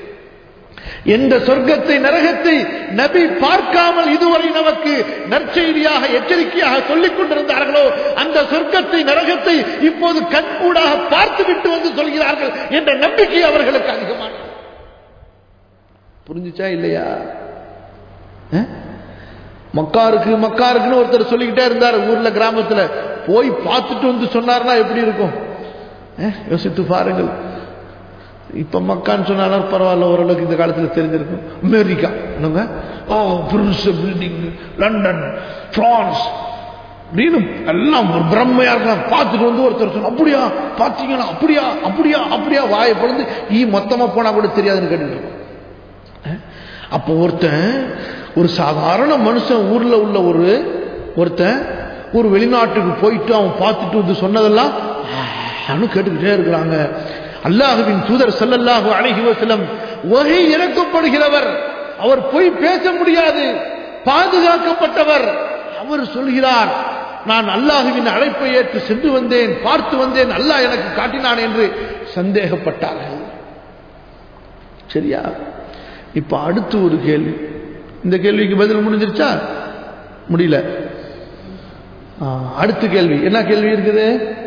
[SPEAKER 1] எந்த சொர்க்கத்தை நரகத்தை நபி பார்க்காமல் இதுவரை நமக்கு நற்செய்தியாக எச்சரிக்கையாக சொல்லிக் கொண்டிருந்தார்களோ, அந்த சொர்க்கத்தை நரகத்தை இப்போது கண்கூடாக பார்த்து விட்டு வந்து சொல்கிறார்கள் என்ற நம்பிக்கை அவர்களுக்கு அதிகமானது. புரிஞ்சுச்சா இல்லையா? மக்காருக்கு மக்காருக்குன்னு ஒருத்தர் சொல்லிக்கிட்டே இருந்தார் ஊர்ல, கிராமத்துல. போய் பார்த்துட்டு வந்து சொன்னார்னா எப்படி இருக்கும்? யோசித்து பாருங்கள். இப்ப மக்கான்னு சொன்னாலும் பரவாயில்ல, ஓரளவுக்கு இந்த காலத்துல தெரிஞ்சிருக்கும். அமெரிக்கா பில்டிங், லண்டன், பிரான்ஸ் அப்படின்னு எல்லாம் ஒரு பிரம்மையா இருக்கலாம். பார்த்துட்டு வந்து ஒருத்தர் சொன்ன, அப்படியா பாத்தீங்களா, அப்படியா அப்படியா அப்படியா வாயை பொழுது ஈ மொத்தமா போனா கூட தெரியாதுன்னு கேட்டுட்டு இருக்கோம். அப்போ ஒருத்தன், ஒரு சாதாரண மனுஷன், ஊர்ல உள்ள ஒரு ஒருத்தன் ஒரு வெளிநாட்டுக்கு போயிட்டு அவன் பார்த்துட்டு வந்து சொன்னதெல்லாம் கேட்டுக்கிட்டே இருக்கிறாங்க. அல்லாஹ்வின் தூதர் ஸல்லல்லாஹு அலைஹி வஸல்லம் வஹி இறக்கப்படுகிறவர், அவர் போய் பேச முடியாது, பாதுகாக்கப்பட்டவர். அவர் சொல்கிறார், நான் அல்லாஹ்வின் அழைப்பை ஏற்று சென்று வந்தேன், பார்த்து வந்தேன், அல்லாஹ் எனக்கு காட்டினான் என்று சந்தேகப்பட்டார்கள். சரியா? இப்ப அடுத்து ஒரு கேள்வி. இந்த கேள்விக்கு பதில் முடிஞ்சிருச்சா? முடியல. அடுத்த கேள்வி என்ன கேள்வி இருக்குது?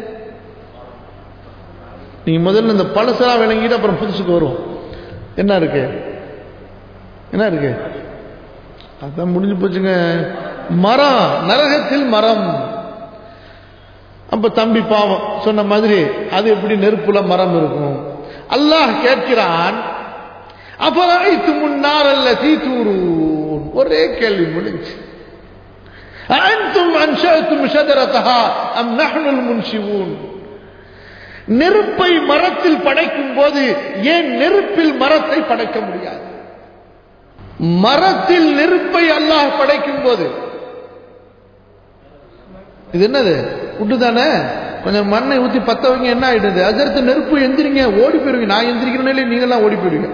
[SPEAKER 1] நீங்க முதல்ல இந்த பழசா விளங்கிட்டு அப்புறம் புதுசுக்கு வரும். என்ன இருக்கு? என்ன இருக்கு? அதான் முடிஞ்சு போச்சுங்க. மரம், நரகத்தில் மரம். அப்ப தம்பி பாவம் சொன்ன மாதிரி அது எப்படி நெருப்புல மரம் இருக்கும்? அல்லாஹ் கேட்கிறான், அஃபரைத்து முன்னார் அல்லதி தூரூன். ஒரே கேள்வி முடிஞ்சு. அன்தும் அன்ஷஅதும் ஷஜரதஹா அம் நஹ்னுல் முன்ஷிவூன். நெருப்பை மரத்தில் படைக்கும் போது ஏன் நெருப்பில் மரத்தை படைக்க முடியாது? மரத்தில் நெருப்பை அல்லாஹ் படைக்கும் போது, இது என்னது? விட்டுதானே, கொஞ்சம் மண்ணை ஊத்தி பத்த வைங்க, என்ன ஆயிடுது? அதற்கு நெருப்பு எந்திரிங்க, ஓடி போயிருவீங்க. நான் எந்திரிக்கிறேன், நீங்க எல்லாம் ஓடி போயிருவீங்க.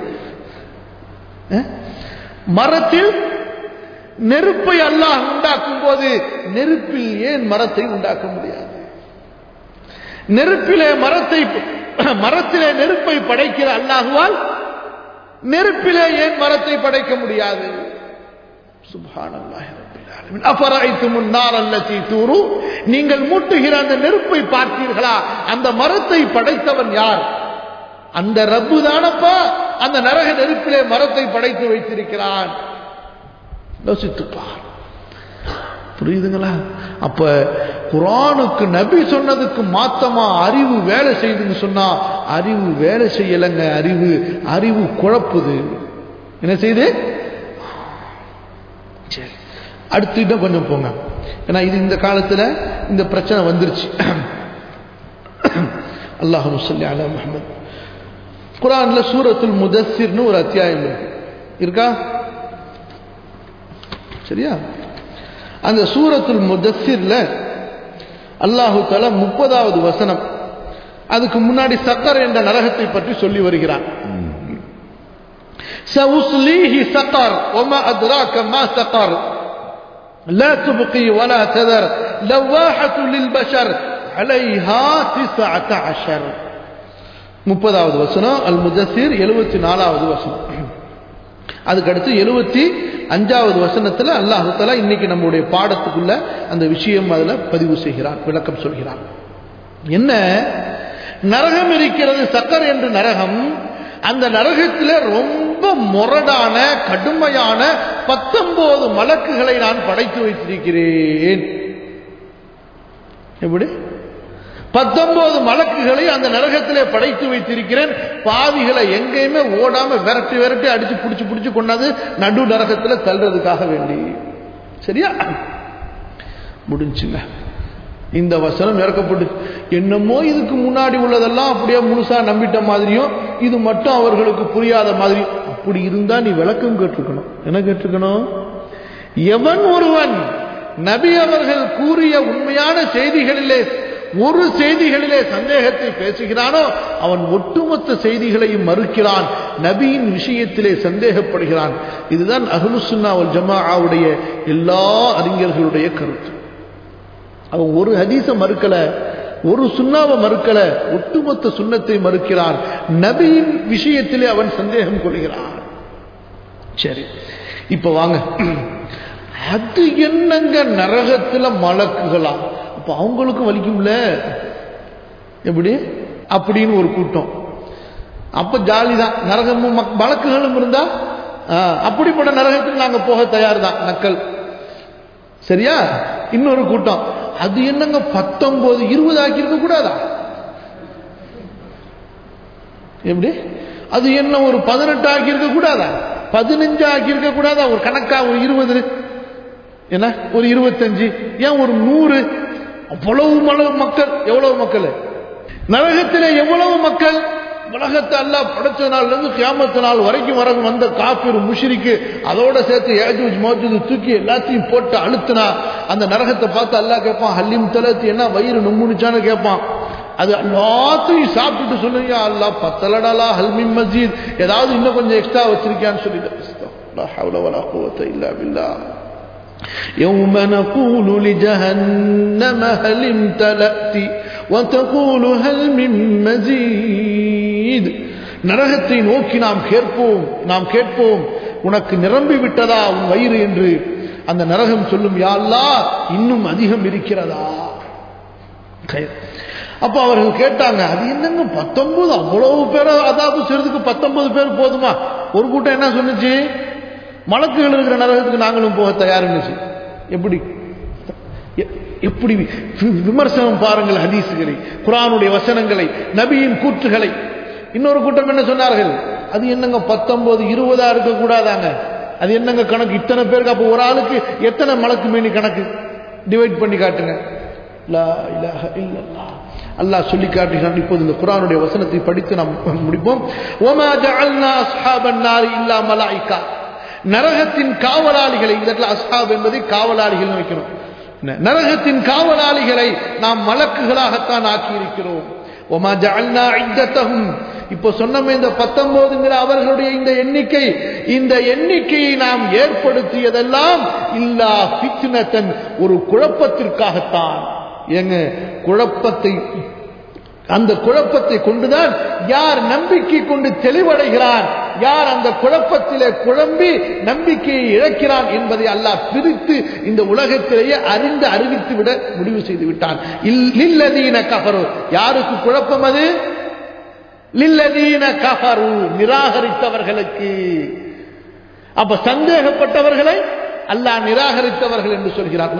[SPEAKER 1] மரத்தில் நெருப்பை அல்லாஹ் உண்டாக்கும் போது நெருப்பில் ஏன் மரத்தை உண்டாக்க முடியாது? நெருப்பிலே மரத்தை, மரத்திலே நெருப்பை படைக்கிற அல்லாஹுவால் நெருப்பிலே ஏன் மரத்தை படைக்க முடியாது? சுப்ஹானல்லாஹி ரப்பில் ஆலமீன். அஃபரைத்துமுன் நார் அல்லதி தூரு. நீங்கள் மூட்டுகிற அந்த நெருப்பை பார்த்தீர்களா? அந்த மரத்தை படைத்தவன் யார்? அந்த ரப்பு தானப்பா அந்த நரக நெருப்பிலே மரத்தை படைத்து வைத்திருக்கிறான். யோசித்துப்பார். புரியுதுங்களா? அப்ப குர்ஆனுக்கு நபி சொன்னதுக்கு மாத்தமா அறிவு வேலை செய்யுதுன்னு சொன்னா அறிவு வேலை செய்யலங்க. அறிவு அறிவு குழப்புது. என்ன செய்யுது? சரி, அடுத்து கொஞ்சம் போங்க. ஏன்னா இது இந்த காலத்துல இந்த பிரச்சனை வந்துருச்சு. அல்லாஹும்ம ஸல்லி அலா முஹம்மத். குர்ஆன்ல சூரத்துல் முதஸ்ஸிர்னு ஒரு அத்தியாயம் இருக்கு. இருக்கா? சரியா? அந்த சூரத்துல் முதஸ்ஸிர்ல அல்லாஹு தஆலா முப்பதாவது வசனம், அதுக்கு முன்னாடி சக்கர் என்ற நரகத்தை பற்றி சொல்லி வருகிறான். سأصليه سقر وما أدراك ما سقر لا تبقي ولا تذر لواحة للبشر عليها تسعة عشر. முப்பதாவது வசனம் அல் முதஸ்ஸிர் எழுபத்தி நாலாவது வசனம். அதுக்கு அடுத்து எழுபத்தி அஞ்சாவது வசனத்துல அல்லாஹ் தஆலா இன்னைக்கு நம்முடைய பாடத்துக்குள்ள அந்த விஷயம் அதுல பதிவு செய்கிறான், விளக்கம் சொல்கிறான். என்ன நரகம் இருக்கிறது, சக்கர் என்று நரகம். அந்த நரகத்தில் ரொம்ப முரடான கடுமையான பத்தொன்பது மலக்குகளை நான் படைத்து வைத்திருக்கிறேன். எப்படி? பத்தொன்பது மலக்குகளை அந்த நரகத்திலே படைத்து வைத்திருக்கிறேன். பாவிகளை எங்கேயுமே ஓடாம விரட்டி விரட்டி அடிச்சு பிடிச்சு பிடிச்சு கொண்டாந்து நடு நரகத்துல தள்ளுறதுக்காக வேண்டி. சரியா? முடிஞ்சுங்க. இந்த வசனம் இறக்கப்பட்டு என்னமோ இதுக்கு முன்னாடி உள்ளதெல்லாம் அப்படியே முழுசா நம்பிட்ட மாதிரியும் இது மட்டும் அவர்களுக்கு புரியாத மாதிரி. அப்படி இருந்தா நீ விளக்கம் கேட்டிருக்கணும். என்ன கேட்டிருக்கணும்? எவன் ஒருவன் நபி அவர்கள் கூறிய உண்மையான செய்திகளிலே ஒரு செய்திகளிலே சந்தேகத்தை பேசுகிறானோ அவன் ஒட்டுமொத்த செய்திகளையும் மறுக்கிறான், நபியின் விஷயத்திலே சந்தேகப்படுகிறான். இதுதான் அஹ்லுஸ் சுன்னah வல் ஜமாஅவுடைய எல்லா அறிஞர்களுடைய கருத்து. அவன் ஒரு ஹதீஸ மறுக்கல, ஒரு சுன்னாவை மறுக்கல, ஒட்டுமொத்த சுன்னத்தை மறுக்கிறான். நபியின் விஷயத்திலே அவன் சந்தேகம் கொள்கிறான். சரி, இப்ப வாங்க, அது என்னங்க நரகத்துல மலக்குகளா? அப்ப அவங்களுக்கும் வலிக்கும்ல. எப்படி அப்படின்னு ஒரு கூட்டம். அப்ப ஜாலிதான். நரகமும் மலக்குகளும் இருந்தா அப்படிப்பட்ட நரகத்துக்கு நாங்க போக தயார் தான். நக்கல். சரியா? இன்னொரு கூட்டம், அது என்னங்க பத்தொன்பது இருபது ஆக்கி இருக்க கூடாதா? எப்படி? அது என்ன ஒரு பதினெட்டு ஆக்கி இருக்க கூடாதா? பதினஞ்சு ஆக்கி இருக்க கூடாதா? ஒரு கணக்கா ஒரு இருபது, என்ன ஒரு இருபத்தஞ்சு, ஏன் ஒரு நூறு? அவ்வளவு மக்கள். எவ்வளவு மக்கள் நரகத்திலே? எவ்வளவு மக்கள்? உலகத்தை அல்லாஹ் படைச்ச நாள்ல இருந்து கியாமத் நாள் வரைக்கும் வர வந்த காஃபிர் முஷ்ரிக்கு அதோட சேர்த்து யாஜூஜ் மாஜூஜ் தூக்கி எல்லாத்தையும் போட்டு அழுத்தினா அந்த நரகத்தை பார்த்து அல்லாஹ் கேட்பான், ஹல்லிம் தலத்து, என்ன வயிறு நொம்முனுச்சான்னு கேட்பான். அது எல்லாத்தையும் சாப்பிட்டுட்டு சொல்லுங்க, அல்லாஹ் பத்தலடலா ஹல்மின் மஸ்ஜித், ஏதாவது இன்னும் கொஞ்சம் எக்ஸ்ட்ரா வச்சிருக்கியான்னு சொல்லிட்டு லா ஹவ்ல வலா குவத்த இல்லா பில்லாஹ். يوم نقول لجهنم هل امتلأت وتقول هل من مزيد. நரகத்தை நோக்கி நாம் கேட்போம் நாம் கேட்போம் உனக்கு நிரம்பி விட்டதா உன் வயிறு என்று. அந்த நரகம் சொல்லும், யா அல்லாஹ் இன்னும் அதிகம் இருக்கிறதா? அப்ப அவர்கள் கேட்டாங்க, அது என்னங்க பத்தொன்பது, அவ்வளவு பேர அதாவது சிறிதுக்கு பத்தொன்பது பேர் போதுமா? ஒரு கூட்டம் என்ன சொன்னுச்சு, மலக்குகள் இருக்கிற நரகத்துக்கு நாங்களும் போக தயாருன்னு. எப்படி எப்படி விமர்சனம் பாருங்கள், ஹதீசுகளை, குர்ஆனுடைய வசனங்களை, நபியின் கூற்றுகளை. இன்னொரு கூட்டம் என்ன சொன்னார்கள், அது என்னங்க பத்தொன்பது இருபதா இருக்க கூடாதாங்க, அது என்னங்க கணக்கு இத்தனை பேருக்கு? அப்ப ஒரு ஆளுக்கு எத்தனை மலக்கு மீனி கணக்கு? டிவைட் பண்ணி காட்டுங்க. லா இலாஹ இல்லல்லாஹ். அல்லாஹ் சொல்லி காட்டுகிறான். இப்போது இந்த குர்ஆனுடைய வசனத்தை படித்து நாம் முடிப்போம். வமா ஜஅல்னா அஸ்ஹாபன் நார் இல்லா மலாயிகா. நரகத்தின் காவலாளிகளை, இதற்கு அஸ்ஹாப் என்பதை காவலாளிகள் வைக்கணும். நரகத்தின் காவலாளிகளை நாம் மலக்குகளாகத்தான் ஆக்கி இருக்கிறோம். வமா ஜஅல்னா இத்தஹும். இப்போ சொன்னமே இந்த பத்தொன்பதுங்கிற அவர்களுடைய இந்த எண்ணிக்கை, இந்த எண்ணிக்கையை நாம் ஏற்படுத்தியதெல்லாம் இல்லா ஃபித்னத்தன், ஒரு குழப்பத்திற்காகத்தான். ஏங்க குழப்பத்தை, அந்த குழப்பத்தை கொண்டுதான் யார் நம்பிக்கை கொண்டு தெளிவடைகிறான், யார் அந்த குழப்பத்திலே குழம்பி நம்பிக்கையை இழக்கிறான் என்பதை அல்லாஹ் பிரித்து இந்த உலகத்திலேயே அறிந்து அறிவித்து விட முடிவு செய்து விட்டான். லில்லதீன கஃபரு. யாருக்கு குழப்பம்? அது லில்லதீன கஃபரு, நிராகரித்தவர்களுக்கு. அப்ப சந்தேகப்பட்டவர்களை அல்லாஹ் நிராகரித்தவர்கள் என்று சொல்கிறான்.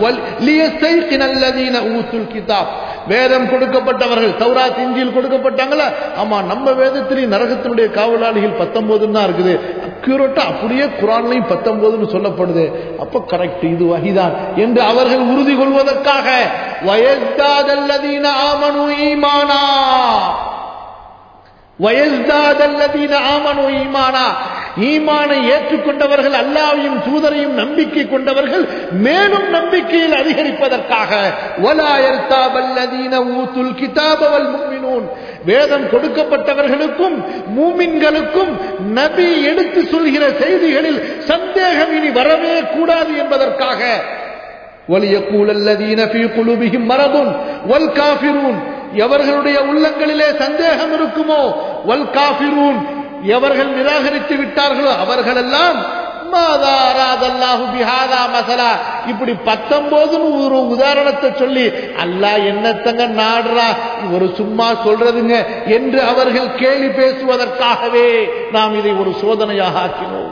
[SPEAKER 1] வேதம் கொடுக்கப்பட்டவர்கள், தௌராத் இன்ஜீல் கொடுக்கப்பட்டாங்களா? ஆமா, நம்ம வேதத்திலே நரகத்தினுடைய காவலாளிகள் பத்தொன்பது தான் இருக்குது. அக்யூரேட்டா அப்படியே குர்ஆன்லயும் பத்தொன்பதுன்னு சொல்லப்படுது. அப்ப கரெக்ட், இது வஹிதான் என்று அவர்கள் உறுதி கொள்வதற்காக வயஸ்தாதல்லதீன ஆமனு ஈமானா வயஸ்தாதல்லதீன ஆமனு ஈமானா ஈமானை ஏற்றுக்கொண்டவர்கள், அல்லாஹ்வையும் தூதரையும் நம்பிக்கை கொண்டவர்கள் மேலும் நம்பிக்கையில் அதிகரிப்பதற்காக வலா யர்தாபல்லதீன ஊதுல் கிதாப வல் முஃமினூன் வேதம் கொடுக்கப்பட்டவர்களுக்கும் மூமின்களுக்கும் நபி எடுத்து சொல்கிற செய்திகளில் சந்தேகம் இனி வரவே கூடாது என்பதற்காக وَلِيَقُولَ الَّذِينَ فِي قُلُوبِهِم مَرَضٌ وَالْكَافِرُونَ எவர்களுடைய உள்ளங்களிலே சந்தேகம் இருக்குமோ, வல் காஃபிரூன் எவர்கள் நிராகரித்து விட்டார்களோ அவர்களெல்லாம் மாதா அராதல்லாஹு பிஹாதா மஸலா இப்படி பத்தொன்பது ஒரு உதாரணத்தை சொல்லி அல்லாஹ் என்னத்தங்க நாடுறா ஒரு சும்மா சொல்றதுங்க என்று அவர்கள் கேலி பேசுவதற்காகவே நாம் இதை ஒரு சோதனையாக ஆக்கினோம்.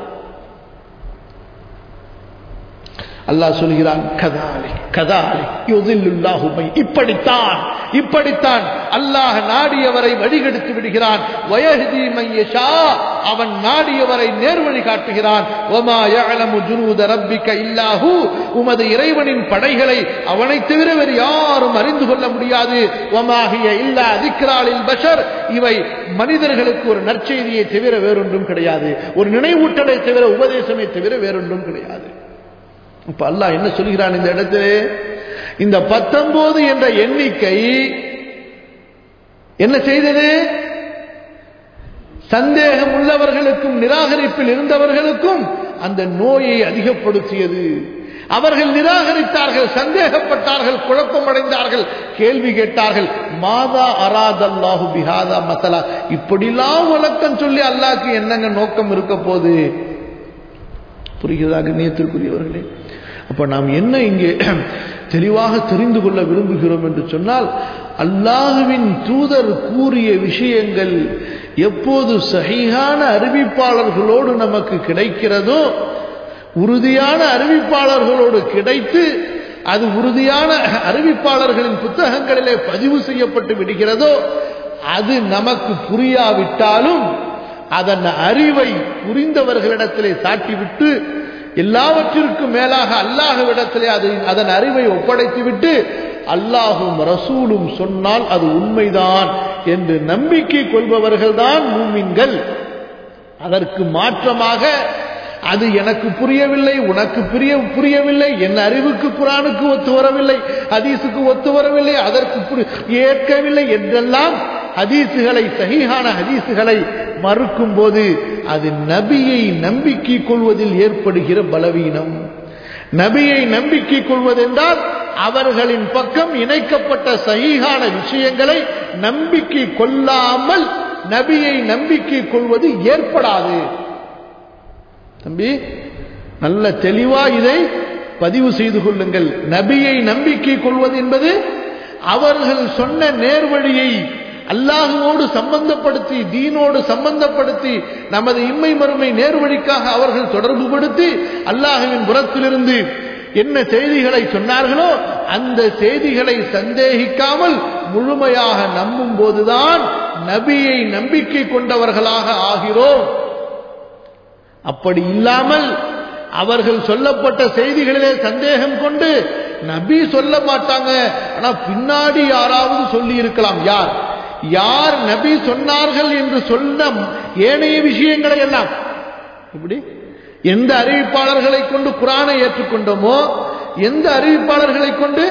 [SPEAKER 1] அல்லாஹ் சொல்கிறான், கதாலி கதாலி யுதில்லுல்லாஹு மை இப்படித்தான் இப்படித்தான் அல்லாஹ் நாடியவரை வழிகெடுத்து விடுகிறான். வயஹ்தி மை யஷா அவன் நாடியவரை நேர்வழி காட்டுகிறான். வமா யஅலமு ஜுனூத ரப்பிக இல்லாஹு உமது இறைவனின் படைகளை அவனை தவிர வேறு யாரும் அறிந்து கொள்ள முடியாது. வமா ஹிய இல்லா ذிக்ரா லில் பஷர் இவை மனிதர்களுக்கு ஒரு நற்செய்தியை தவிர வேறொன்றும் கிடையாது, ஒரு நினைவூட்டலை தவிர உபதேசமே தவிர வேறொன்றும் கிடையாது. இப்ப அல்லாஹ் என்ன சொல்கிறான் இந்த இடத்திலே? இந்த பத்தொன்பது என்ற எண்ணிக்கை என்ன செய்தது? சந்தேகம் உள்ளவர்களுக்கும் நிராகரிப்பில் இருந்தவர்களுக்கும் அந்த நோயை அதிகப்படுத்தியது. அவர்கள் நிராகரித்தார்கள், சந்தேகப்பட்டார்கள், குழப்பமடைந்தார்கள், கேள்வி கேட்டார்கள். மாதா அராதல்லாஹு பிஹாதா மஸலா இப்படிலாம் விளக்கம் சொல்லி அல்லாஹ்க்கு என்னங்க நோக்கம் இருக்க போது? புரிகிறதா கண்ணியத்திற்குரியவர்களே? அப்ப நாம் என்ன இங்கே தெளிவாக தெரிந்து கொள்ள விரும்புகிறோம் என்று சொன்னால், அல்லாஹ்வின் தூதர் கூறிய விஷயங்கள் எப்போது சஹீஹான அறிவிப்பாளர்களோடு நமக்கு கிடைக்கிறதோ, உறுதியான அறிவிப்பாளர்களோடு கிடைத்து அது உறுதியான அறிவிப்பாளர்களின் புத்தகங்களிலே பதிவு செய்யப்பட்டு விடுகிறதோ, அது நமக்கு புரியாவிட்டாலும் அதன் அறிவை புரிந்தவர்களிடத்திலே சாட்டிவிட்டு எல்லாவற்றிற்கும் மேலாக அல்லாஹ்விடத்திலே அது அதன் அறிவை ஒப்படைத்துவிட்டு அல்லாஹும் ரசூலும் சொன்னால் அது உண்மைதான் என்று நம்பிக்கை கொள்பவர்கள்தான் மூமின்கள். அதற்கு மாற்றமாக அது எனக்கு புரியவில்லை, உனக்கு புரிய புரியவில்லை, என் அறிவுக்கு குர்ஆனுக்கு ஒத்து வரவில்லை, ஹதீஸுக்கு ஒத்து வரவில்லை, அதற்கு ஏற்கவில்லை என்றெல்லாம் ஹதீஸுகளை சஹீஹான ஹதீஸுகளை மறுக்கும் போது அது நபியை நம்பிக்கை கொள்வதில் ஏற்படுகிற பலவீனம். நபியை நம்பிக்கை கொள்வதென்றால் அவர்களின் பக்கம் இணைக்கப்பட்ட சஹீஹான விஷயங்களை நம்பிக்கை கொள்ளாமல் நபியை நம்பிக்கை கொள்வது ஏற்படாது. தம்பி, நல்ல தெளிவா இதை பதிவு செய்து கொள்ளுங்கள். நபியை நம்பிக்கை கொள்வது என்பது அவர்கள் சொன்ன நேர்வழியை அல்லாஹுவோடு சம்பந்தப்படுத்தி, தீனோடு சம்பந்தப்படுத்தி, நமது இம்மை மறுமை நேர்வழிக்காக அவர்கள் தொடர்பு படுத்தி அல்லாஹுவின் புறத்திலிருந்து என்ன செய்திகளை சொன்னார்களோ அந்த செய்திகளை சந்தேகிக்காமல் முழுமையாக நம்பும் போதுதான் நபியை நம்பிக்கை கொண்டவர்களாக ஆகிறோம். அப்படி இல்லாமல் அவர்கள் சொல்லப்பட்ட செய்திகளிலே சந்தேகம் கொண்டு நபி சொல்ல மாட்டாங்க, ஆனா பின்னாடி யாராவது சொல்லி இருக்கலாம். யார் யார் நபி சொன்னார்கள் என்று சொன்ன ஏனைய விஷயங்களை எல்லாம் இப்படி எந்த அறிவிப்பாளர்களை கொண்டு குர்ஆனை ஏற்றுக்கொண்டோமோ, எந்த அறிவிப்பாளர்களை கொண்டு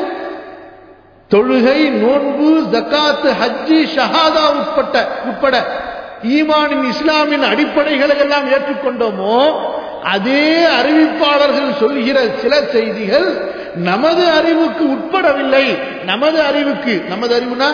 [SPEAKER 1] தொழுகை, நோன்பு, ஜகாத், ஹஜ்ஜி, ஷஹாதா உட்பட்ட உட்பட ஈமானின் இஸ்லாமின் அடிப்படைகளை எல்லாம் ஏற்றுக்கொண்டோமோ, அதே அறிவிப்பாளர்கள் சொல்கிற சில செய்திகள் நமது அறிவுக்கு உட்படவில்லை. நமது அறிவுக்கு, நமது அறிவுனா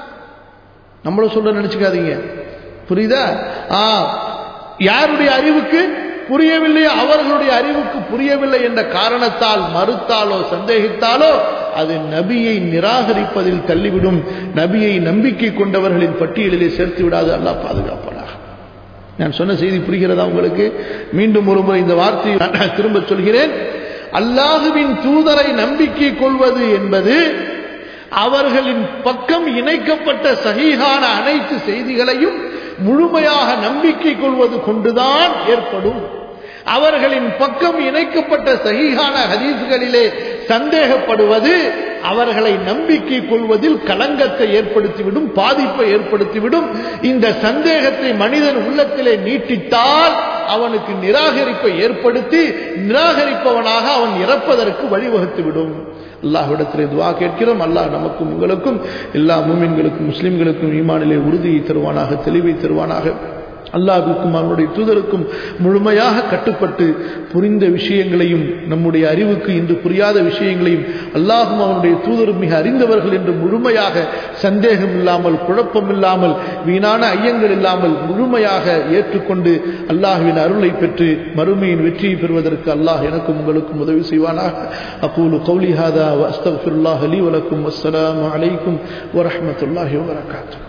[SPEAKER 1] நம்மள சொல்ல நினைச்சுக்காதீங்க, புரியுதா? ஆ யாருடைய அறிவுக்கு புரியவில்லை, அவர்களுடைய அறிவுக்கு புரியவில்லை என்ற காரணத்தால் மறுத்தாலோ சந்தேகித்தாலோ அது நபியை நிராகரிப்பதில் தள்ளிவிடும். நபியை நம்பிக்கை கொண்டவர்களின் பட்டியலிலே சேர்த்து விடாது. அல்லாஹ் பாதுகாப்பானாக. நான் சொன்ன செய்தி புரிகிறதா உங்களுக்கு? மீண்டும் ஒரு முறை இந்த வார்த்தையை திரும்ப சொல்கிறேன். அல்லாஹுவின் தூதரை நம்பிக்கை கொள்வது என்பது அவர்களின் பக்கம் இணைக்கப்பட்ட சஹீஹான அனைத்து செய்திகளையும் முழுமையாக நம்பிக்கை கொள்வது கொண்டுதான் ஏற்படும். அவர்களின் பக்கம் இணைக்கப்பட்ட சஹீஹான ஹதீஸ்களிலே சந்தேகப்படுவது அவர்களை நம்பிக்கை கொள்வதில் களங்கத்தை ஏற்படுத்திவிடும், பாதிப்பை ஏற்படுத்திவிடும். இந்த சந்தேகத்தை மனிதன் உள்ளத்திலே நீட்டித்தால் அவனுக்கு நிராகரிப்பை ஏற்படுத்தி நிராகரிப்பவனாக அவன் இறப்பதற்கு வழிவகுத்துவிடும். அல்லாஹ்விடத்திலே துஆ கேட்கிறோம். அல்லாஹ் நமக்கும் உங்களுக்கும் எல்லா மூமின்களுக்கும் முஸ்லிம்களுக்கும் ஈமானிலே உறுதியை தருவானாக, தெளிவை தருவானாக. அல்லாஹ்வுக்கும் அவனுடைய தூதருக்கும் முழுமையாக கட்டுப்பட்டு புரிந்த விஷயங்களையும் நம்முடைய அறிவுக்கு இன்று புரியாத விஷயங்களையும் அல்லாஹும் அவனுடைய தூதரும் மிக அறிந்தவர்கள் என்று முழுமையாக சந்தேகம் இல்லாமல், குழப்பம் இல்லாமல், வீணான ஐயங்கள் இல்லாமல் முழுமையாக ஏற்றுக்கொண்டு அல்லாஹ்வின் அருளை பெற்று மறுமையின் வெற்றியை பெறுவதற்கு அல்லாஹ் எனக்கும் உங்களுக்கும் உதவி செய்வானாக. அகூலு கௌலி ஹாதா வ அஸ்தக்ஃபிருல்லாஹ் லீ வ லக்கும். வஸ்ஸலாமு அலைக்கும் வ ரஹ்மத்துல்லாஹி வ பரகாத்துஹு.